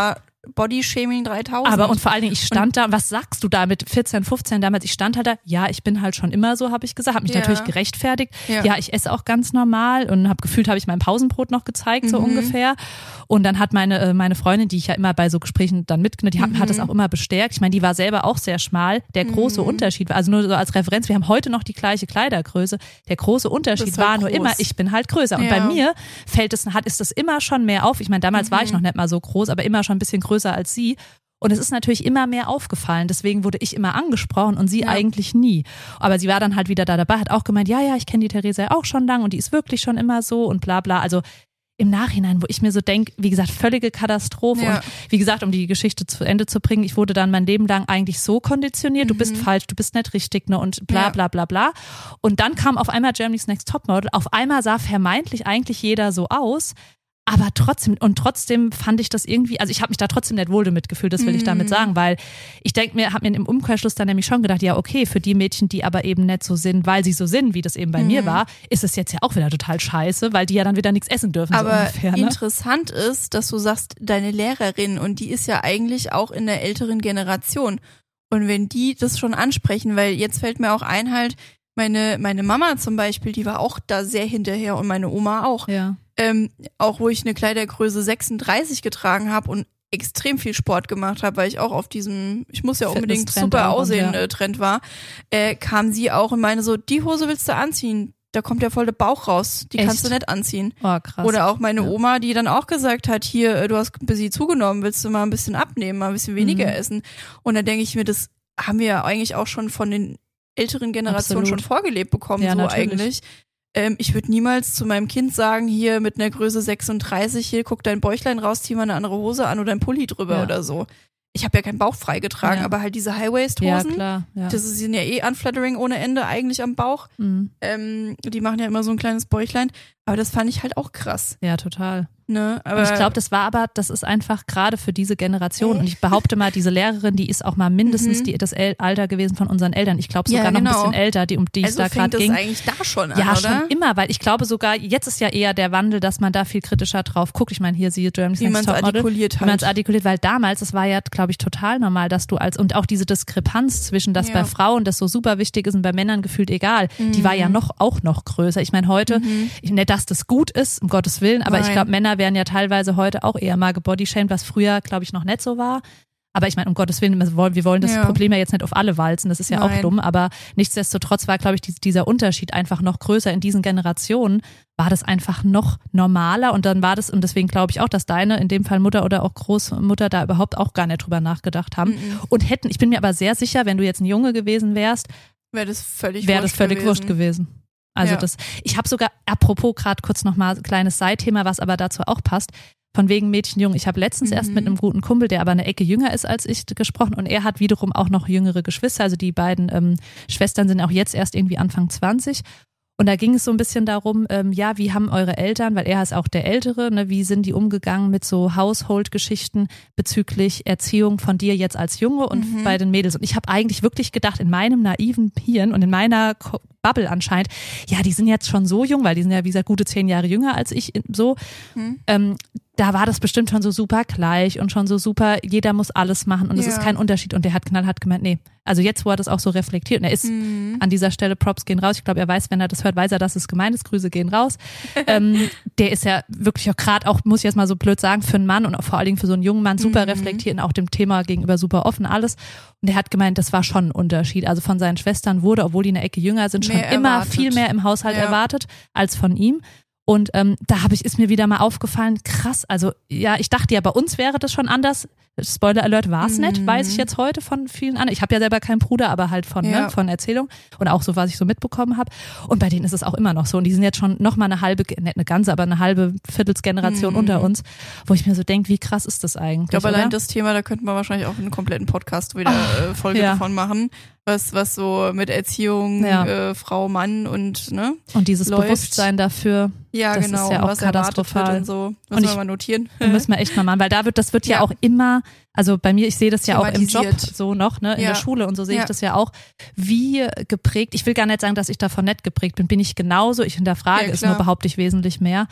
Speaker 3: Bodyshaming dreitausend.
Speaker 2: Aber und vor allen Dingen, ich stand und, da, was sagst du da mit vierzehn, fünfzehn damals? Ich stand halt da, ja, ich bin halt schon immer so, habe ich gesagt, habe mich ja. natürlich gerechtfertigt. Ja. ja, ich esse auch ganz normal und habe gefühlt, habe ich mein Pausenbrot noch gezeigt, so mhm. ungefähr. Und dann hat meine meine Freundin, die ich ja immer bei so Gesprächen dann mitgenommen, die hat, mhm. hat es auch immer bestärkt. Ich meine, die war selber auch sehr schmal. Der große mhm. Unterschied war, also nur so als Referenz, wir haben heute noch die gleiche Kleidergröße. Der große Unterschied war, war nur immer, ich bin halt größer. Und ja. bei mir fällt es, hat, ist das immer schon mehr auf. Ich meine, damals mhm. war ich noch nicht mal so groß, aber immer schon ein bisschen größer als sie. Und es ist natürlich immer mehr aufgefallen. Deswegen wurde ich immer angesprochen und sie ja. eigentlich nie. Aber sie war dann halt wieder da dabei, hat auch gemeint, ja, ja, ich kenne die Theresa auch schon lang und die ist wirklich schon immer so und bla bla. Also im Nachhinein, wo ich mir so denke, wie gesagt, völlige Katastrophe. Ja. Und wie gesagt, um die Geschichte zu Ende zu bringen, ich wurde dann mein Leben lang eigentlich so konditioniert, du mhm. bist falsch, du bist nicht richtig, ne, und bla bla bla bla. Und dann kam auf einmal Germany's Next Topmodel. Auf einmal sah vermeintlich eigentlich jeder so aus. Aber trotzdem, und trotzdem fand ich das irgendwie, also ich habe mich da trotzdem nicht wohl damit gefühlt, das will ich damit sagen, weil ich denke mir, habe mir im Umkehrschluss dann nämlich schon gedacht, ja okay, für die Mädchen, die aber eben nicht so sind, weil sie so sind, wie das eben bei mhm. mir war, ist es jetzt ja auch wieder total scheiße, weil die ja dann wieder nichts essen dürfen.
Speaker 3: Aber
Speaker 2: so ungefähr, ne?
Speaker 3: Interessant ist, dass du sagst, deine Lehrerin, und die ist ja eigentlich auch in der älteren Generation. Und wenn die das schon ansprechen, weil jetzt fällt mir auch ein halt, meine, meine Mama zum Beispiel, die war auch da sehr hinterher und meine Oma auch.
Speaker 2: Ja.
Speaker 3: Ähm, auch wo ich eine Kleidergröße sechsunddreißig getragen habe und extrem viel Sport gemacht habe, weil ich auch auf diesem, ich muss ja unbedingt super aussehen ja. Trend war, äh, kam sie auch und meine so, die Hose willst du anziehen, da kommt ja voll der Bauch raus, die Echt? kannst du nicht anziehen.
Speaker 2: Oh, krass.
Speaker 3: Oder auch meine
Speaker 2: ja.
Speaker 3: Oma, die dann auch gesagt hat, hier, du hast ein bisschen zugenommen, willst du mal ein bisschen abnehmen, mal ein bisschen weniger mhm. essen. Und dann denke ich mir, das haben wir ja eigentlich auch schon von den älteren Generationen Absolut. schon vorgelebt bekommen, ja, so natürlich. eigentlich. Ähm, ich würde niemals zu meinem Kind sagen, hier mit einer Größe sechsunddreißig, hier guck dein Bäuchlein raus, zieh mal eine andere Hose an oder ein Pulli drüber ja. oder so. Ich habe ja keinen Bauch freigetragen, ja. aber halt diese High-Waist-Hosen,
Speaker 2: ja, klar, ja.
Speaker 3: das sind ja eh unflattering ohne Ende eigentlich am Bauch. Mhm. Ähm, die machen ja immer so ein kleines Bäuchlein. Aber das fand ich halt auch krass.
Speaker 2: Ja, total.
Speaker 3: Ne, aber
Speaker 2: und ich glaube, das war aber, das ist einfach gerade für diese Generation. Echt? Und ich behaupte mal, diese Lehrerin, die ist auch mal mindestens mhm. die, das El- Alter gewesen von unseren Eltern. Ich glaube sogar ja, genau. noch ein bisschen älter, die, um die
Speaker 3: also
Speaker 2: es da gerade ging.
Speaker 3: Also fängt das eigentlich da schon an,
Speaker 2: ja,
Speaker 3: oder?
Speaker 2: schon immer, weil ich glaube sogar, jetzt ist ja eher der Wandel, dass man da viel kritischer drauf guckt. Ich meine, hier siehe Germany's Next Topmodel. Wie man es artikuliert hat. Wie man es artikuliert, weil damals, das war ja, glaube ich, total normal, dass du als, und auch diese Diskrepanz zwischen, dass ja. bei Frauen das so super wichtig ist und bei Männern gefühlt egal, mhm. die war ja noch auch noch größer. Ich meine, heute, mhm. ich, nicht, dass das gut ist, um Gottes Willen, aber Nein. ich glaube, Männer werden ja teilweise heute auch eher mal gebodyshamed, was früher, glaube ich, noch nicht so war. Aber ich meine, um Gottes Willen, wir wollen das ja. Problem ja jetzt nicht auf alle walzen, das ist ja Nein. auch dumm, aber nichtsdestotrotz war, glaube ich, dieser Unterschied einfach noch größer. In diesen Generationen war das einfach noch normaler und dann war das, und deswegen glaube ich auch, dass deine, in dem Fall Mutter oder auch Großmutter, da überhaupt auch gar nicht drüber nachgedacht haben mhm. und hätten, ich bin mir aber sehr sicher, wenn du jetzt ein Junge gewesen wärst,
Speaker 3: wäre das völlig,
Speaker 2: wär das völlig
Speaker 3: gewesen.
Speaker 2: wurscht gewesen. Also ja. das, ich habe sogar, apropos gerade kurz nochmal ein kleines Side-Thema, was aber dazu auch passt, von wegen Mädchen, Jung. Ich habe letztens mhm. erst mit einem guten Kumpel, der aber eine Ecke jünger ist als ich, gesprochen und er hat wiederum auch noch jüngere Geschwister, also die beiden ähm, Schwestern sind auch jetzt erst irgendwie Anfang zwanzig. Und da ging es so ein bisschen darum, ähm, ja, wie haben eure Eltern, weil er ist auch der Ältere, ne, wie sind die umgegangen mit so Household-Geschichten bezüglich Erziehung von dir jetzt als Junge und mhm. bei den Mädels. Und ich habe eigentlich wirklich gedacht, in meinem naiven Hirn und in meiner Bubble anscheinend, ja, die sind jetzt schon so jung, weil die sind ja, wie gesagt, gute zehn Jahre jünger als ich, so, mhm. ähm, da war das bestimmt schon so super gleich und schon so super, jeder muss alles machen und es ja. ist kein Unterschied. Und der hat knallhart gemeint, nee, also jetzt, wo er das auch so reflektiert und er ist mhm. an dieser Stelle, Props gehen raus, ich glaube, er weiß, wenn er das hört, weiß er, dass es gemeint ist, Grüße gehen raus. ähm, der ist ja wirklich auch gerade auch, muss ich jetzt mal so blöd sagen, für einen Mann und auch vor allen Dingen für so einen jungen Mann super mhm. reflektiert und auch dem Thema gegenüber super offen alles. Und der hat gemeint, das war schon ein Unterschied. Also von seinen Schwestern wurde, obwohl die eine Ecke jünger sind, schon mehr immer erwartet. Viel mehr im Haushalt ja. erwartet als von ihm. Und ähm, da habe ich, ist mir wieder mal aufgefallen, krass, also ja, ich dachte ja, bei uns wäre das schon anders. Spoiler Alert war es mhm. nicht, weiß ich jetzt heute von vielen anderen. Ich habe ja selber keinen Bruder, aber halt von, ja. ne, von Erzählung und auch so, was ich so mitbekommen habe. Und bei denen ist es auch immer noch so. Und die sind jetzt schon noch mal eine halbe, nicht eine ganze, aber eine halbe Viertelsgeneration mhm. unter uns, wo ich mir so denke, wie krass ist das eigentlich? Ich
Speaker 3: glaube,
Speaker 2: oder?
Speaker 3: allein das Thema, da könnte man wahrscheinlich auch einen kompletten Podcast wieder oh, äh, Folge ja. davon machen. Was, was so mit Erziehung, ja. äh, Frau, Mann und, ne?
Speaker 2: Und dieses
Speaker 3: läuft.
Speaker 2: Bewusstsein dafür.
Speaker 3: Ja,
Speaker 2: das
Speaker 3: genau.
Speaker 2: ist ja auch
Speaker 3: was
Speaker 2: katastrophal.
Speaker 3: Wird und so. Müssen
Speaker 2: und ich,
Speaker 3: wir mal notieren.
Speaker 2: Müssen wir echt mal machen, weil da wird, das wird ja, ja auch immer, also bei mir, ich sehe das ja auch im Job so noch, ne, in ja. der Schule und so sehe ja. ich das ja auch, wie geprägt, ich will gar nicht sagen, dass ich davon nicht geprägt bin, bin ich genauso, ich hinterfrage ja, es nur, behaupte ich wesentlich mehr.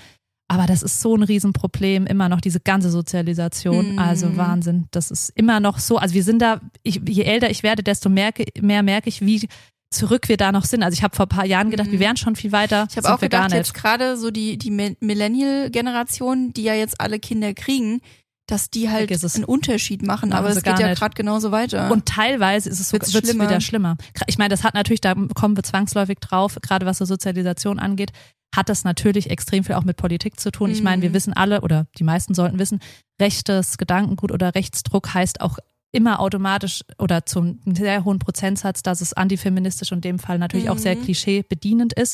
Speaker 2: Aber das ist so ein Riesenproblem, immer noch diese ganze Sozialisation.
Speaker 3: Mhm.
Speaker 2: Also Wahnsinn. Das ist immer noch so. Also wir sind da, ich, je älter ich werde, desto merke, mehr merke ich, wie zurück wir da noch sind. Also ich habe vor ein paar Jahren gedacht, mhm. wir wären schon viel weiter.
Speaker 3: Ich habe auch gedacht, jetzt gerade so die, die Millennial-Generation, die ja jetzt alle Kinder kriegen, dass die halt einen Unterschied machen, machen aber es geht ja gerade genauso weiter.
Speaker 2: Und teilweise ist es so, wird's schlimmer. wieder schlimmer. Ich meine, das hat natürlich, da kommen wir zwangsläufig drauf, gerade was so Sozialisation angeht, hat das natürlich extrem viel auch mit Politik zu tun. Mhm. Ich meine, wir wissen alle, oder die meisten sollten wissen, rechtes Gedankengut oder Rechtsdruck heißt auch immer automatisch oder zum sehr hohen Prozentsatz, dass es antifeministisch und in dem Fall natürlich mhm. auch sehr klischeebedienend ist.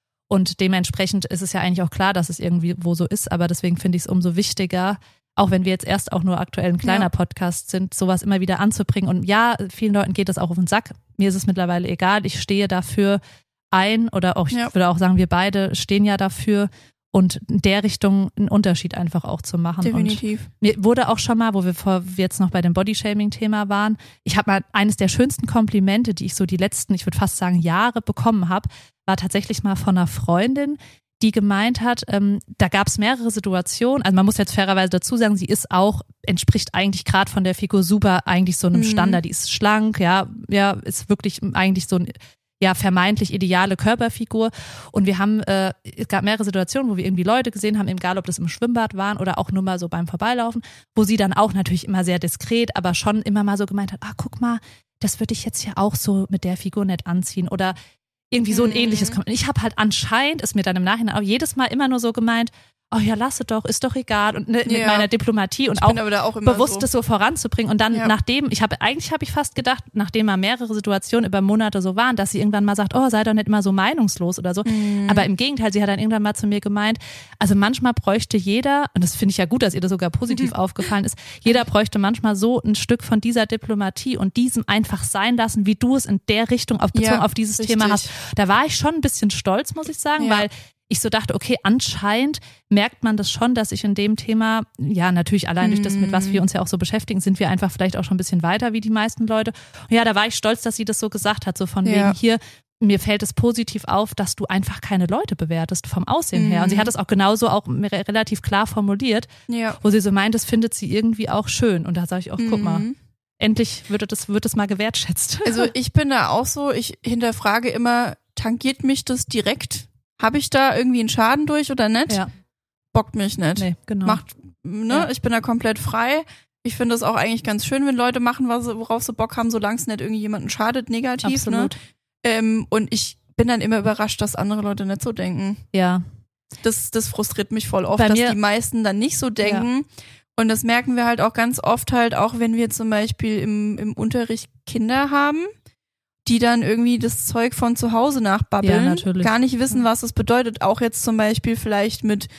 Speaker 2: Und dementsprechend ist es ja eigentlich auch klar, dass es irgendwie wo so ist, aber deswegen finde ich es umso wichtiger, auch wenn wir jetzt erst auch nur aktuell ein kleiner ja. Podcast sind, sowas immer wieder anzubringen. Und ja, vielen Leuten geht das auch auf den Sack. Mir ist es mittlerweile egal. Ich stehe dafür ein oder auch, ich ja. würde auch sagen, wir beide stehen ja dafür und in der Richtung einen Unterschied einfach auch zu machen.
Speaker 3: Definitiv.
Speaker 2: Und mir wurde auch schon mal, wo wir vor jetzt noch bei dem Bodyshaming-Thema waren, ich habe mal eines der schönsten Komplimente, die ich so die letzten, ich würde fast sagen, Jahre bekommen habe, war tatsächlich mal von einer Freundin, die gemeint hat, ähm, da gab es mehrere Situationen, also man muss jetzt fairerweise dazu sagen, sie ist auch, entspricht eigentlich gerade von der Figur super eigentlich so einem mhm. Standard, die ist schlank, ja, ja, ist wirklich eigentlich so ein, ja, vermeintlich ideale Körperfigur und wir haben, äh, es gab mehrere Situationen, wo wir irgendwie Leute gesehen haben, egal ob das im Schwimmbad waren oder auch nur mal so beim Vorbeilaufen, wo sie dann auch natürlich immer sehr diskret, aber schon immer mal so gemeint hat, ah, guck mal, das würde ich jetzt ja auch so mit der Figur nicht anziehen oder irgendwie so ein ähnliches kommt. Und ich habe halt anscheinend, ist mir dann im Nachhinein auch jedes Mal immer nur so gemeint, oh ja, lasse doch, ist doch egal. Und ne, ja. mit meiner Diplomatie und
Speaker 3: ich
Speaker 2: auch,
Speaker 3: bin aber da auch immer
Speaker 2: bewusst
Speaker 3: so.
Speaker 2: das so voranzubringen. Und dann
Speaker 3: ja.
Speaker 2: nachdem, ich habe eigentlich habe ich fast gedacht, nachdem mal mehrere Situationen über Monate so waren, dass sie irgendwann mal sagt, oh, sei doch nicht immer so meinungslos oder so. Mhm. Aber im Gegenteil, sie hat dann irgendwann mal zu mir gemeint, also manchmal bräuchte jeder, und das finde ich ja gut, dass ihr das sogar positiv mhm. aufgefallen ist, jeder bräuchte manchmal so ein Stück von dieser Diplomatie und diesem einfach sein lassen, wie du es in der Richtung auf, bezogen
Speaker 3: ja,
Speaker 2: auf dieses
Speaker 3: richtig.
Speaker 2: Thema hast. Da war ich schon ein bisschen stolz, muss ich sagen,
Speaker 3: ja.
Speaker 2: weil ich so dachte, okay, anscheinend merkt man das schon, dass ich in dem Thema, ja, natürlich allein durch das, mit was wir uns ja auch so beschäftigen, sind wir einfach vielleicht auch schon ein bisschen weiter wie die meisten Leute. Und ja, da war ich stolz, dass sie das so gesagt hat, so von
Speaker 3: ja.
Speaker 2: wegen hier, mir fällt es positiv auf, dass du einfach keine Leute bewertest vom Aussehen
Speaker 3: mhm.
Speaker 2: her. Und sie hat es auch genauso auch relativ klar formuliert,
Speaker 3: ja.
Speaker 2: wo sie so meint, das findet sie irgendwie auch schön. Und da sage ich auch,
Speaker 3: mhm.
Speaker 2: guck mal, endlich wird das, wird das mal gewertschätzt.
Speaker 3: Also ich bin da auch so, ich hinterfrage immer, tangiert mich das direkt? Habe ich da irgendwie einen Schaden durch oder nicht?
Speaker 2: Ja.
Speaker 3: Bockt mich nicht.
Speaker 2: Nee, genau.
Speaker 3: Macht, ne?
Speaker 2: Ja.
Speaker 3: Ich bin da komplett frei. Ich finde es auch eigentlich ganz schön, wenn Leute machen, was, worauf sie Bock haben, solange es nicht irgendjemanden schadet, negativ.
Speaker 2: Absolut.
Speaker 3: Ne? Ähm, und ich bin dann immer überrascht, dass andere Leute nicht so denken.
Speaker 2: Ja.
Speaker 3: Das, das frustriert mich voll oft,
Speaker 2: Bei
Speaker 3: dass
Speaker 2: mir,
Speaker 3: die meisten dann nicht so denken.
Speaker 2: Ja.
Speaker 3: Und das merken wir halt auch ganz oft halt, auch wenn wir zum Beispiel im, im Unterricht Kinder haben, die dann irgendwie das Zeug von zu Hause nachbabbeln,
Speaker 2: ja, natürlich.
Speaker 3: gar nicht wissen, was es bedeutet. Auch jetzt zum Beispiel vielleicht mit,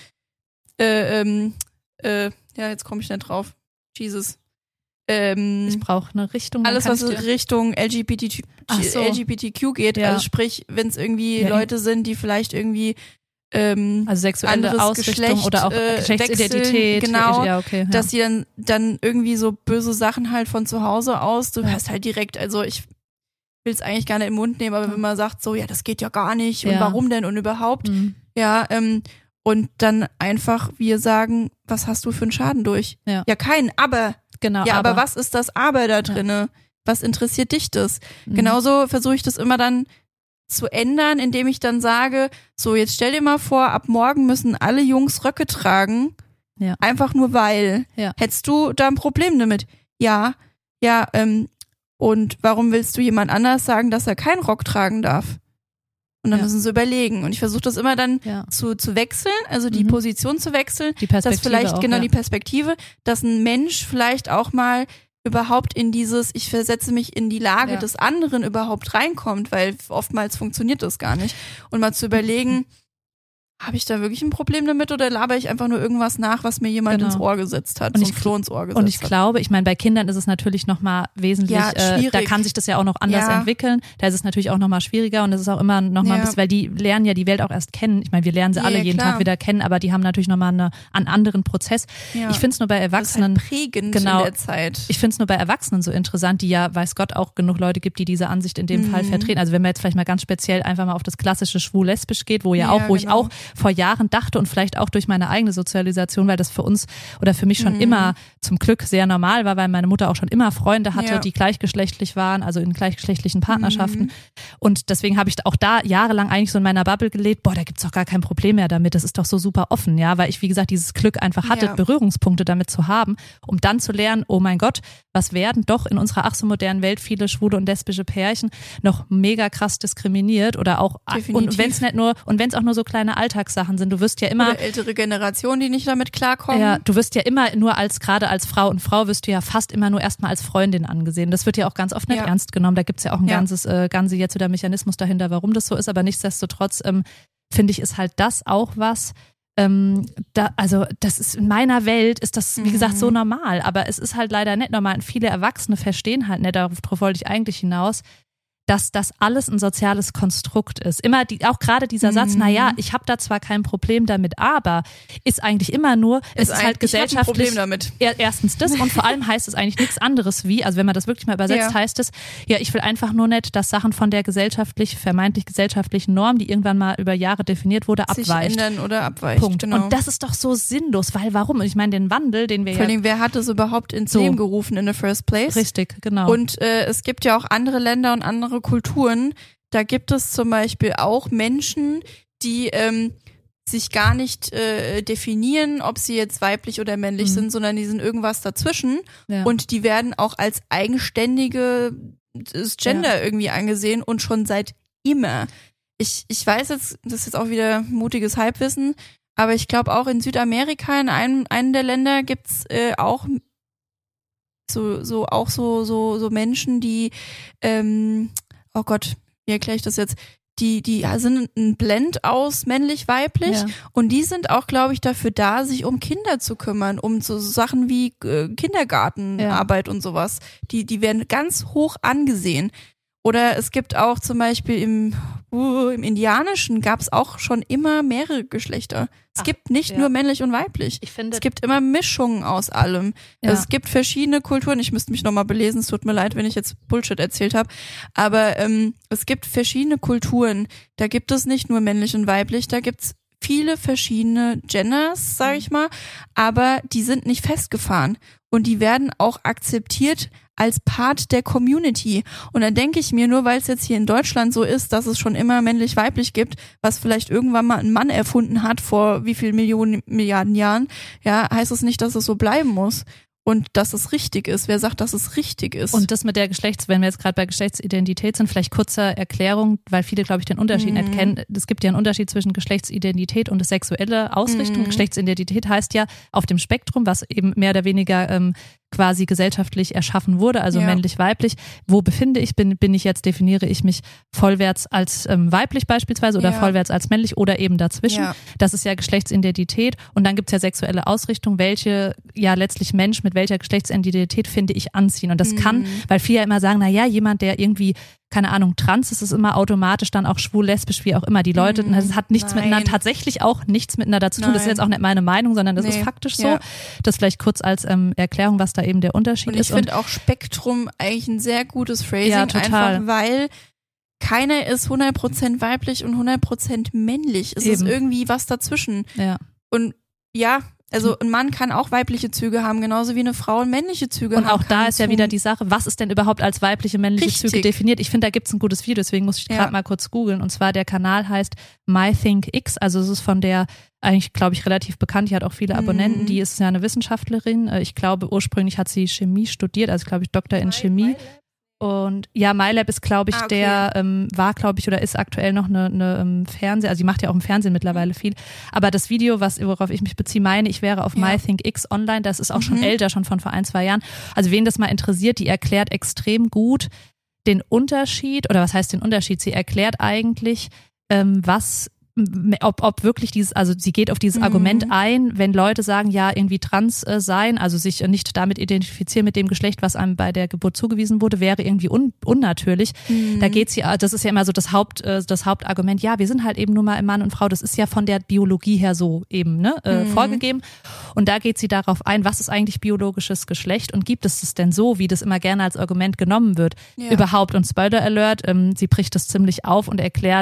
Speaker 3: äh, ähm, äh, ja, jetzt komme ich nicht drauf. Jesus. Ähm,
Speaker 2: ich brauche eine Richtung.
Speaker 3: Alles, was in Richtung L G B T Q,
Speaker 2: so.
Speaker 3: L G B T Q geht.
Speaker 2: Ja.
Speaker 3: Also sprich, wenn es irgendwie
Speaker 2: ja.
Speaker 3: Leute sind, die vielleicht irgendwie ähm,
Speaker 2: also sexuelle Ausrichtung
Speaker 3: Geschlecht,
Speaker 2: oder auch
Speaker 3: äh,
Speaker 2: Geschlechtsidentität.
Speaker 3: Wechseln, genau,
Speaker 2: ja, okay, ja.
Speaker 3: dass sie dann, dann irgendwie so böse Sachen halt von zu Hause aus, du ja. hast halt direkt, also ich will es eigentlich gar nicht im Mund nehmen, aber ja. wenn man sagt so, ja, das geht ja gar nicht und
Speaker 2: ja.
Speaker 3: warum denn und überhaupt,
Speaker 2: mhm.
Speaker 3: ja, ähm, und dann einfach wir sagen, was hast du für einen Schaden durch?
Speaker 2: Ja,
Speaker 3: ja keinen, aber,
Speaker 2: genau,
Speaker 3: ja, aber.
Speaker 2: aber
Speaker 3: was ist das Aber da drinne? Ja. Was interessiert dich das?
Speaker 2: Mhm.
Speaker 3: Genauso versuche ich das immer dann zu ändern, indem ich dann sage, so jetzt stell dir mal vor, ab morgen müssen alle Jungs Röcke tragen,
Speaker 2: ja.
Speaker 3: einfach nur weil.
Speaker 2: Ja.
Speaker 3: Hättest du da ein Problem damit? Ja, ja, ähm, und warum willst du jemand anders sagen, dass er keinen Rock tragen darf? Und dann
Speaker 2: ja.
Speaker 3: müssen sie überlegen. Und ich versuche das immer dann
Speaker 2: ja.
Speaker 3: zu, zu wechseln, also die
Speaker 2: mhm.
Speaker 3: Position zu wechseln.
Speaker 2: Die Perspektive
Speaker 3: dass vielleicht,
Speaker 2: auch,
Speaker 3: genau,
Speaker 2: ja.
Speaker 3: die Perspektive, dass ein Mensch vielleicht auch mal überhaupt in dieses, ich versetze mich in die Lage
Speaker 2: ja.
Speaker 3: des anderen überhaupt reinkommt, weil oftmals funktioniert das gar nicht. Und mal zu überlegen, habe ich da wirklich ein Problem damit oder laber ich einfach nur irgendwas nach, was mir jemand
Speaker 2: genau.
Speaker 3: ins Ohr gesetzt hat,
Speaker 2: und
Speaker 3: so
Speaker 2: ich,
Speaker 3: ein Floh ins Ohr gesetzt
Speaker 2: Und ich
Speaker 3: hat.
Speaker 2: glaube, ich meine, bei Kindern ist es natürlich nochmal wesentlich,
Speaker 3: ja,
Speaker 2: äh, da kann sich das ja auch noch anders
Speaker 3: ja.
Speaker 2: entwickeln. Da ist es natürlich auch nochmal schwieriger und es ist auch immer nochmal
Speaker 3: ja.
Speaker 2: ein bisschen, weil die lernen ja die Welt auch erst kennen. Ich meine, wir lernen sie
Speaker 3: ja,
Speaker 2: alle jeden
Speaker 3: klar.
Speaker 2: Tag wieder kennen, aber die haben natürlich nochmal eine, einen anderen Prozess.
Speaker 3: Ja.
Speaker 2: Ich finde es nur bei Erwachsenen
Speaker 3: das ist halt prägend
Speaker 2: genau,
Speaker 3: in der Zeit.
Speaker 2: Ich finde es nur bei Erwachsenen so interessant, die ja, weiß Gott, auch genug Leute gibt, die diese Ansicht in dem
Speaker 3: mhm.
Speaker 2: Fall vertreten. Also wenn man jetzt vielleicht mal ganz speziell einfach mal auf das klassische schwul-lesbisch geht, wo ja,
Speaker 3: ja
Speaker 2: auch, wo
Speaker 3: genau.
Speaker 2: ich auch vor Jahren dachte und vielleicht auch durch meine eigene Sozialisation, weil das für uns oder für mich schon mhm. immer zum Glück sehr normal war, weil meine Mutter auch schon immer Freunde hatte, ja. die gleichgeschlechtlich waren, also in gleichgeschlechtlichen Partnerschaften. Mhm. Und deswegen habe ich auch da jahrelang eigentlich so in meiner Bubble gelebt, boah, da gibt's doch gar kein Problem mehr damit, das ist doch so super offen, ja, weil ich, wie gesagt, dieses Glück einfach hatte, ja. Berührungspunkte damit zu haben, um dann zu lernen, oh mein Gott, was werden doch in unserer ach so modernen Welt viele schwule und lesbische Pärchen noch mega krass diskriminiert oder auch, Definitiv. und wenn es nicht nur, und wenn es auch nur so kleine Alltagssachen sind, du wirst ja immer.
Speaker 3: Oder ältere Generationen, die nicht damit klarkommen.
Speaker 2: Ja, du wirst ja immer nur als, gerade als Frau und Frau wirst du ja fast immer nur erstmal als Freundin angesehen. Das wird ja auch ganz oft nicht ja. ernst genommen. Da gibt's ja auch ein ja. ganzes, äh, ganze jetzt wieder Mechanismus dahinter, warum das so ist, aber nichtsdestotrotz ähm, finde ich, ist halt das auch was, ähm, da, also das ist in meiner Welt ist das, wie gesagt, so normal, aber es ist halt leider nicht normal und viele Erwachsene verstehen halt nicht, darauf wollte ich eigentlich hinaus, dass das alles ein soziales Konstrukt ist. Immer die, auch gerade dieser Satz, mhm. naja, ich habe da zwar kein Problem damit, aber ist eigentlich immer nur, es ist, ist halt gesellschaftlich.
Speaker 3: Ich hab ein Problem damit.
Speaker 2: Erstens das und vor allem heißt es eigentlich nichts anderes wie, also wenn man das wirklich mal übersetzt, ja. heißt es, ja, ich will einfach nur nicht, dass Sachen von der gesellschaftlich, vermeintlich gesellschaftlichen Norm, die irgendwann mal über Jahre definiert wurde,
Speaker 3: sich
Speaker 2: abweicht.
Speaker 3: ändern oder abweicht.
Speaker 2: Punkt.
Speaker 3: Genau.
Speaker 2: Und das ist doch so sinnlos, weil warum? Und ich meine, den Wandel, den wir
Speaker 3: Vor allem,
Speaker 2: ja...
Speaker 3: wer hat es überhaupt ins
Speaker 2: so.
Speaker 3: Leben gerufen in the first place?
Speaker 2: Richtig, genau.
Speaker 3: Und äh, es gibt ja auch andere Länder und andere Kulturen, da gibt es zum Beispiel auch Menschen, die ähm, sich gar nicht äh, definieren, ob sie jetzt weiblich oder männlich mhm. sind, sondern die sind irgendwas dazwischen ja. und die werden auch als eigenständige Gender ja. irgendwie angesehen und schon seit immer. Ich, ich weiß jetzt, das ist jetzt auch wieder mutiges Halbwissen, aber ich glaube auch in Südamerika, in einem, einem der Länder gibt's äh, auch so, so, auch so, so, so Menschen, die ähm, oh Gott, wie erkläre ich das jetzt? Die, die sind ein Blend aus männlich-weiblich ja. und die sind auch, glaube ich, dafür da, sich um Kinder zu kümmern, um so Sachen wie äh, Kindergartenarbeit ja. und sowas. Die, die werden ganz hoch angesehen. Oder es gibt auch zum Beispiel im, uh, im Indianischen gab es auch schon immer mehrere Geschlechter. Es Ach, gibt nicht ja. nur männlich und weiblich.
Speaker 2: Ich finde,
Speaker 3: es gibt immer Mischungen aus allem. Ja. Also es gibt verschiedene Kulturen. Ich müsste mich nochmal belesen. Es tut mir leid, wenn ich jetzt Bullshit erzählt habe. Aber ähm, es gibt verschiedene Kulturen. Da gibt es nicht nur männlich und weiblich. Da gibt's viele verschiedene Genders, sag ich mal. Aber die sind nicht festgefahren. Und die werden auch akzeptiert als Part der Community. Und dann denke ich mir, nur weil es jetzt hier in Deutschland so ist, dass es schon immer männlich-weiblich gibt, was vielleicht irgendwann mal ein Mann erfunden hat vor wie viel Millionen, Milliarden Jahren, ja, heißt es nicht, dass es so bleiben muss. Und dass es richtig ist. Wer sagt, dass es richtig ist?
Speaker 2: Und das mit der Geschlechts, wenn wir jetzt gerade bei Geschlechtsidentität sind, vielleicht kurze Erklärung, weil viele, glaube ich, den Unterschied mhm. nicht kennen. Es gibt ja einen Unterschied zwischen Geschlechtsidentität und sexuelle Ausrichtung. Mhm. Geschlechtsidentität heißt ja auf dem Spektrum, was eben mehr oder weniger ähm, quasi gesellschaftlich erschaffen wurde, also ja. männlich-weiblich. Wo befinde ich, bin, bin ich jetzt, definiere ich mich vollwärts als ähm, weiblich beispielsweise oder ja. vollwärts als männlich oder eben dazwischen. Ja. Das ist ja Geschlechtsidentität. Und dann gibt's ja sexuelle Ausrichtung, welche ja letztlich Mensch mit welcher Geschlechtsidentität finde ich anziehen. Und das mhm. kann, weil viele ja immer sagen, na ja, jemand, der irgendwie keine Ahnung, trans ist es immer automatisch dann auch schwul, lesbisch, wie auch immer. Die Leute, mm, das hat nichts nein. miteinander, tatsächlich auch nichts miteinander zu tun. Nein. Das ist jetzt auch nicht meine Meinung, sondern das nee. ist faktisch so. Ja. Das vielleicht kurz als ähm, Erklärung, was da eben der Unterschied
Speaker 3: und ich
Speaker 2: ist.
Speaker 3: Ich finde auch Spektrum eigentlich ein sehr gutes Phrasing,
Speaker 2: ja, total.
Speaker 3: einfach weil keiner ist hundert Prozent weiblich und hundert Prozent männlich. Es eben. ist irgendwie was dazwischen.
Speaker 2: Ja.
Speaker 3: Und ja, also ein Mann kann auch weibliche Züge haben, genauso wie eine Frau männliche Züge
Speaker 2: und
Speaker 3: haben.
Speaker 2: Und auch da ist ja wieder die Sache, was ist denn überhaupt als weibliche, männliche Richtig. Züge definiert? Ich finde, da gibt's ein gutes Video, deswegen muss ich gerade ja. mal kurz googeln. Und zwar der Kanal heißt MyThinkX, also es ist von der, eigentlich glaube ich relativ bekannt, die hat auch viele Abonnenten, mhm. die ist ja eine Wissenschaftlerin. Ich glaube, ursprünglich hat sie Chemie studiert, also glaube ich Doktor in Chemie. Und ja, MyLab ist, glaube ich, ah, okay. der ähm, war, glaube ich, oder ist aktuell noch eine, eine um, Fernseh, also sie macht ja auch im Fernsehen mittlerweile viel. Aber das Video, was worauf ich mich beziehe, meine ich, wäre auf ja. MyThinkX online. Das ist auch mhm. schon älter, schon von vor ein, zwei Jahren. Also wen das mal interessiert, die erklärt extrem gut den Unterschied, oder was heißt den Unterschied? Sie erklärt eigentlich, ähm, was Ob, ob wirklich dieses, also sie geht auf dieses mhm. Argument ein, wenn Leute sagen, ja, irgendwie trans äh, sein, also sich nicht damit identifizieren mit dem Geschlecht, was einem bei der Geburt zugewiesen wurde, wäre irgendwie un, unnatürlich. Mhm. Da geht sie, das ist ja immer so das Haupt, äh, das Hauptargument, ja, wir sind halt eben nur mal Mann und Frau, das ist ja von der Biologie her so eben, ne, äh, mhm. vorgegeben. Und da geht sie darauf ein, was ist eigentlich biologisches Geschlecht und gibt es das denn so, wie das immer gerne als Argument genommen wird, ja. überhaupt. Und Spoiler Alert, ähm, sie bricht das ziemlich auf und erklärt,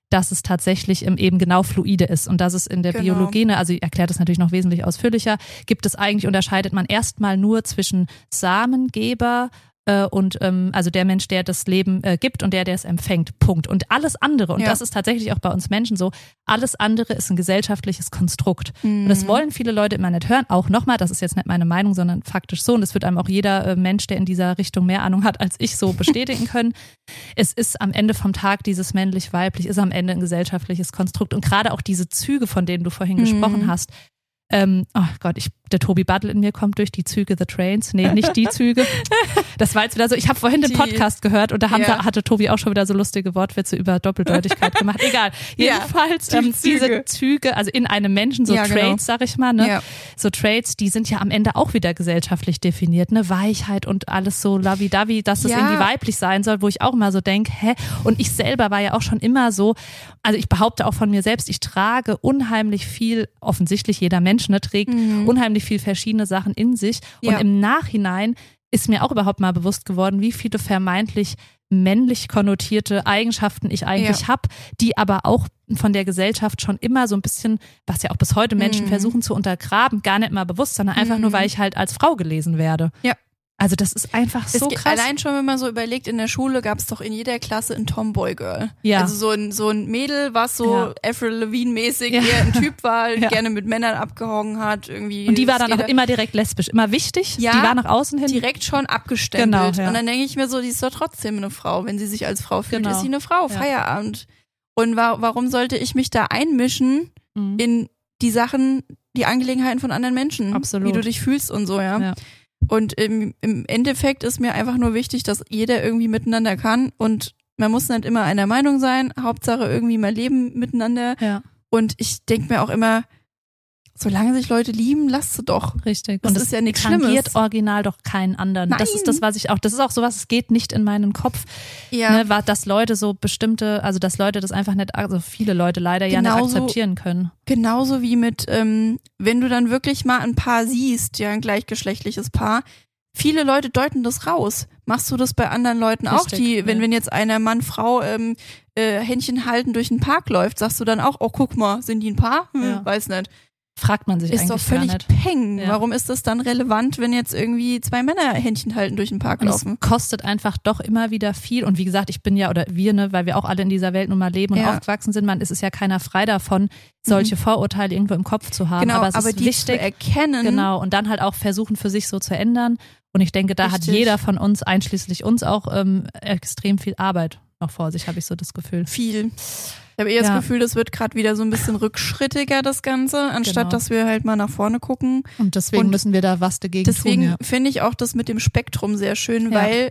Speaker 2: dass es tatsächlich eben genau fluide ist und dass es in der
Speaker 3: Genau.
Speaker 2: Biologie, ne, also ich erkläre das natürlich noch wesentlich ausführlicher, gibt es eigentlich, unterscheidet man erstmal nur zwischen Samengeber äh, und ähm, also der Mensch, der das Leben äh, gibt und der, der es empfängt, Punkt. Und alles andere, und
Speaker 3: Ja.
Speaker 2: das ist tatsächlich auch bei uns Menschen so, alles andere ist ein gesellschaftliches Konstrukt.
Speaker 3: Mhm.
Speaker 2: Und das wollen viele Leute immer nicht hören. Auch nochmal, das ist jetzt nicht meine Meinung, sondern faktisch so, und das wird einem auch jeder äh, Mensch, der in dieser Richtung mehr Ahnung hat als ich, so bestätigen können. Es ist am Ende vom Tag dieses männlich-weiblich, ist am Ende ein gesellschaftliches Konstrukt. Und gerade auch diese Züge, von denen du vorhin
Speaker 3: Mhm.
Speaker 2: gesprochen hast, ähm, oh Gott, ich, der Tobi Battle in mir kommt durch die Züge The Trains. Nee, nicht die Züge. Das war jetzt wieder so, ich habe vorhin den
Speaker 3: Die-
Speaker 2: Podcast gehört und da haben,
Speaker 3: Ja.
Speaker 2: da hatte Tobi auch schon wieder so lustige Wortwitze über Doppeldeutigkeit gemacht. Egal.
Speaker 3: Ja,
Speaker 2: Jedenfalls
Speaker 3: die
Speaker 2: ähm,
Speaker 3: Züge.
Speaker 2: diese Züge, also in einem Menschen, so
Speaker 3: Ja, genau.
Speaker 2: Traits, sag ich mal, ne?
Speaker 3: Ja.
Speaker 2: So Traits, die sind ja am Ende auch wieder gesellschaftlich definiert, ne? Weichheit und alles so lovey-dovey, dass es
Speaker 3: Ja.
Speaker 2: irgendwie weiblich sein soll, wo ich auch immer so denke, hä? Und ich selber war ja auch schon immer so, also ich behaupte auch von mir selbst, ich trage unheimlich viel, offensichtlich jeder Mensch, ne, trägt
Speaker 3: Mhm.
Speaker 2: unheimlich viel verschiedene Sachen in sich. Und
Speaker 3: Ja.
Speaker 2: im Nachhinein ist mir auch überhaupt mal bewusst geworden, wie viele vermeintlich männlich konnotierte Eigenschaften ich eigentlich
Speaker 3: Ja.
Speaker 2: habe, die aber auch von der Gesellschaft schon immer so ein bisschen, was ja auch bis heute Menschen
Speaker 3: Mhm.
Speaker 2: versuchen zu untergraben, gar nicht mal bewusst, sondern einfach
Speaker 3: Mhm.
Speaker 2: nur, weil ich halt als Frau gelesen werde.
Speaker 3: Ja.
Speaker 2: Also das ist einfach so
Speaker 3: es ge-
Speaker 2: krass.
Speaker 3: Allein schon, wenn man so überlegt, in der Schule gab es doch in jeder Klasse ein Tomboy-Girl.
Speaker 2: Ja.
Speaker 3: Also so ein, so ein Mädel, was so
Speaker 2: Ja.
Speaker 3: Avril Lavigne-mäßig
Speaker 2: Ja.
Speaker 3: eher ein Typ war,
Speaker 2: Ja.
Speaker 3: gerne mit Männern abgehangen hat. Irgendwie
Speaker 2: Und die war dann auch
Speaker 3: Skater-
Speaker 2: immer direkt lesbisch, immer wichtig.
Speaker 3: Ja,
Speaker 2: die war nach außen hin.
Speaker 3: direkt schon abgestempelt.
Speaker 2: Genau, ja.
Speaker 3: Und dann denke ich mir so, die ist doch trotzdem eine Frau. Wenn sie sich als Frau fühlt,
Speaker 2: Genau.
Speaker 3: ist sie eine Frau.
Speaker 2: Ja.
Speaker 3: Feierabend. Und wa warum sollte ich mich da einmischen
Speaker 2: Mhm.
Speaker 3: in die Sachen, die Angelegenheiten von anderen Menschen?
Speaker 2: Absolut.
Speaker 3: Wie du dich fühlst und so, ja.
Speaker 2: Ja.
Speaker 3: Und im, im Endeffekt ist mir einfach nur wichtig, dass jeder irgendwie miteinander kann und man muss nicht immer einer Meinung sein. Hauptsache irgendwie mal leben miteinander.
Speaker 2: Ja,
Speaker 3: Und ich denke mir auch immer, solange sich Leute lieben, lasst sie doch.
Speaker 2: richtig.
Speaker 3: Das
Speaker 2: Und
Speaker 3: ist ja nichts
Speaker 2: tangiert
Speaker 3: Schlimmes.
Speaker 2: original doch keinen anderen. Das
Speaker 3: Nein.
Speaker 2: ist das, was ich auch, das ist auch sowas, es geht nicht in meinen Kopf,
Speaker 3: Ja.
Speaker 2: ne, war, dass Leute so bestimmte, also dass Leute das einfach nicht, also viele Leute leider ja nicht
Speaker 3: Genauso-
Speaker 2: akzeptieren können.
Speaker 3: Genauso wie mit, ähm, wenn du dann wirklich mal ein Paar siehst, ja, ein gleichgeschlechtliches Paar, viele Leute deuten das raus. Machst du das bei anderen Leuten auch,
Speaker 2: Richtig,
Speaker 3: die, wenn,
Speaker 2: ja.
Speaker 3: wenn jetzt einer Mann, Frau ähm, äh, Händchen halten durch den Park läuft, sagst du dann auch, oh, guck mal, sind die ein Paar? Hm,
Speaker 2: Ja.
Speaker 3: weiß nicht.
Speaker 2: Fragt man sich
Speaker 3: Ist
Speaker 2: eigentlich
Speaker 3: doch völlig
Speaker 2: gar nicht.
Speaker 3: peng.
Speaker 2: Ja.
Speaker 3: Warum ist das dann relevant, wenn jetzt irgendwie zwei Männer Händchen halten durch den Park
Speaker 2: Und
Speaker 3: laufen?
Speaker 2: es kostet einfach doch immer wieder viel. Und wie gesagt, ich bin ja, oder wir, ne, weil wir auch alle in dieser Welt nun mal leben und
Speaker 3: Ja.
Speaker 2: aufgewachsen sind, man ist es ja keiner frei davon, solche Vorurteile irgendwo im Kopf zu haben.
Speaker 3: Genau,
Speaker 2: aber es
Speaker 3: aber
Speaker 2: ist
Speaker 3: die
Speaker 2: wichtig,
Speaker 3: zu erkennen.
Speaker 2: genau, und dann halt auch versuchen, für sich so zu ändern. Und ich denke, da hat
Speaker 3: Richtig.
Speaker 2: jeder von uns, einschließlich uns auch, ähm, extrem viel Arbeit noch vor sich, habe ich so das Gefühl.
Speaker 3: Viel. Ich habe eher
Speaker 2: Ja.
Speaker 3: das Gefühl, das wird gerade wieder so ein bisschen rückschrittiger, das Ganze, anstatt
Speaker 2: Genau.
Speaker 3: dass wir halt mal nach vorne gucken.
Speaker 2: Und deswegen
Speaker 3: Und
Speaker 2: müssen wir da was dagegen
Speaker 3: Deswegen
Speaker 2: tun. Ja.
Speaker 3: finde ich auch das mit dem Spektrum sehr schön,
Speaker 2: Ja.
Speaker 3: weil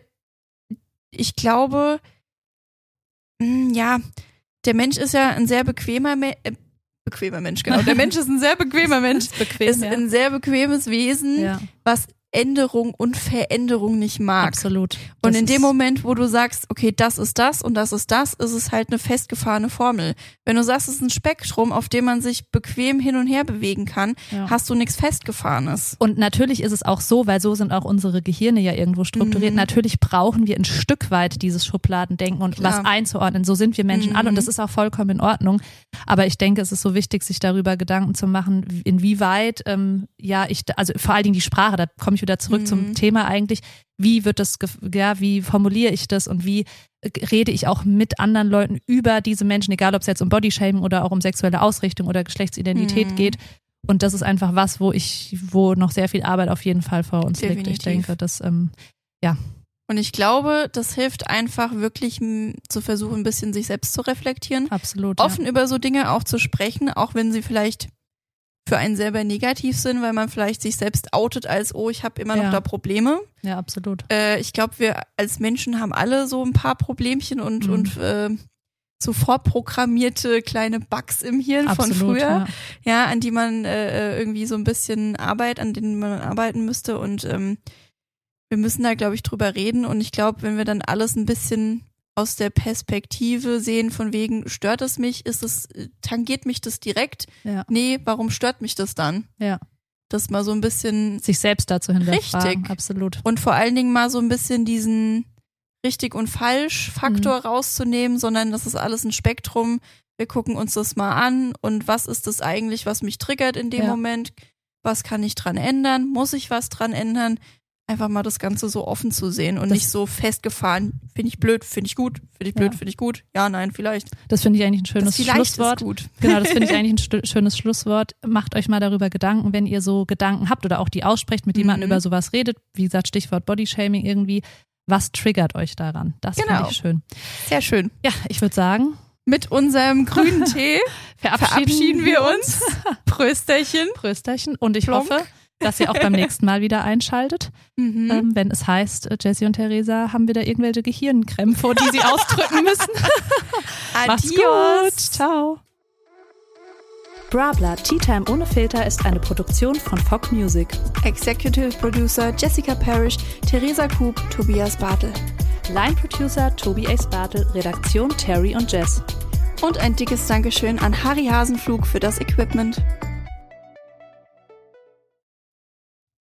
Speaker 3: ich glaube, mh, ja, der Mensch ist ja ein sehr bequemer Me äh, bequemer Mensch, genau. Der Mensch ist ein sehr bequemer Mensch,
Speaker 2: Bequem,
Speaker 3: ist
Speaker 2: ja.
Speaker 3: ein sehr bequemes Wesen,
Speaker 2: ja,
Speaker 3: was Änderung und Veränderung nicht mag.
Speaker 2: absolut.
Speaker 3: Und
Speaker 2: Das
Speaker 3: in dem
Speaker 2: ist-
Speaker 3: Moment, wo du sagst, okay, das ist das und das ist das, ist es halt eine festgefahrene Formel. Wenn du sagst, es ist ein Spektrum, auf dem man sich bequem hin und her bewegen kann,
Speaker 2: Ja.
Speaker 3: hast du nichts Festgefahrenes.
Speaker 2: Und natürlich ist es auch so, weil so sind auch unsere Gehirne ja irgendwo strukturiert.
Speaker 3: Mhm.
Speaker 2: Natürlich brauchen wir ein Stück weit dieses Schubladendenken und
Speaker 3: Klar.
Speaker 2: was einzuordnen. So sind wir Menschen
Speaker 3: Mhm.
Speaker 2: alle und das ist auch vollkommen in Ordnung. Aber ich denke, es ist so wichtig, sich darüber Gedanken zu machen, inwieweit, ähm, ja, ich, also vor allen Dingen die Sprache, da komme ich wieder zurück
Speaker 3: Mhm.
Speaker 2: zum Thema eigentlich. Wie wird das, ge- ja, wie formuliere ich das und wie äh, rede ich auch mit anderen Leuten über diese Menschen, egal ob es jetzt um Bodyshaming oder auch um sexuelle Ausrichtung oder Geschlechtsidentität
Speaker 3: Mhm.
Speaker 2: geht. Und das ist einfach was, wo ich, wo noch sehr viel Arbeit auf jeden Fall vor uns liegt. Ich
Speaker 3: Definitiv.
Speaker 2: denke, dass, ähm,
Speaker 3: Und ich glaube, das hilft einfach wirklich m, zu versuchen, ein bisschen sich selbst zu reflektieren.
Speaker 2: absolut.
Speaker 3: Offen über so Dinge auch zu sprechen, auch wenn sie vielleicht für einen selber negativ sind, weil man vielleicht sich selbst outet als, oh, ich habe immer noch
Speaker 2: Ja.
Speaker 3: da Probleme.
Speaker 2: Ja, ja absolut.
Speaker 3: Äh, ich glaube, wir als Menschen haben alle so ein paar Problemchen und,
Speaker 2: Mhm.
Speaker 3: und äh, so vorprogrammierte kleine Bugs im Hirn von
Speaker 2: Absolut,
Speaker 3: früher,
Speaker 2: ja.
Speaker 3: ja, an die man äh, irgendwie so ein bisschen Arbeit, an denen man arbeiten müsste. Und ähm, wir müssen da, glaube ich, drüber reden. Und ich glaube, wenn wir dann alles ein bisschen aus der Perspektive sehen, von wegen, stört es mich, ist es, tangiert mich das direkt?
Speaker 2: Ja.
Speaker 3: Nee, warum stört mich das dann?
Speaker 2: Ja.
Speaker 3: Das mal so ein bisschen
Speaker 2: Sich selbst dazu hinterfragen.
Speaker 3: Richtig.
Speaker 2: Absolut.
Speaker 3: und vor allen Dingen mal so ein bisschen diesen richtig und falsch Faktor
Speaker 2: Mhm.
Speaker 3: rauszunehmen, sondern das ist alles ein Spektrum. wir gucken uns das mal an und was ist das eigentlich, was mich triggert in dem
Speaker 2: Ja.
Speaker 3: Moment? Was kann ich dran ändern? Muss ich was dran ändern? Einfach mal das Ganze so offen zu sehen und
Speaker 2: Das-
Speaker 3: nicht so festgefahren. Finde ich blöd, finde ich gut, finde ich blöd,
Speaker 2: Ja.
Speaker 3: finde ich gut. Ja, nein, vielleicht.
Speaker 2: Das finde ich eigentlich ein schönes
Speaker 3: Das vielleicht
Speaker 2: Schlusswort.
Speaker 3: ist gut.
Speaker 2: Genau, das finde ich eigentlich ein stu- schönes Schlusswort. Macht euch mal darüber Gedanken, wenn ihr so Gedanken habt oder auch die aussprecht, mit jemandem
Speaker 3: Mhm.
Speaker 2: über sowas redet. Wie gesagt, Stichwort Bodyshaming irgendwie. Was triggert euch daran? Das
Speaker 3: Genau.
Speaker 2: finde ich schön.
Speaker 3: Sehr schön.
Speaker 2: Ja, ich würde sagen,
Speaker 3: Mit unserem grünen Tee
Speaker 2: verabschieden,
Speaker 3: verabschieden wir uns. Prösterchen.
Speaker 2: Prösterchen. Und ich
Speaker 3: Plonk.
Speaker 2: hoffe, dass ihr auch beim nächsten Mal wieder einschaltet,
Speaker 3: Mhm.
Speaker 2: ähm, wenn es heißt, äh, Jessie und Theresa haben wieder irgendwelche Gehirnkrämpfe, die sie ausdrücken müssen. Macht's gut. Ciao. Brabla Tea Time ohne Filter ist eine Produktion von F O C Music.
Speaker 3: Executive Producer Jessica Parrish, Theresa Kub, Tobias Bartel.
Speaker 2: Line Producer Tobi Ace Bartel, Redaktion Terry und Jess.
Speaker 3: Und ein dickes Dankeschön an Harry Hasenflug für das Equipment.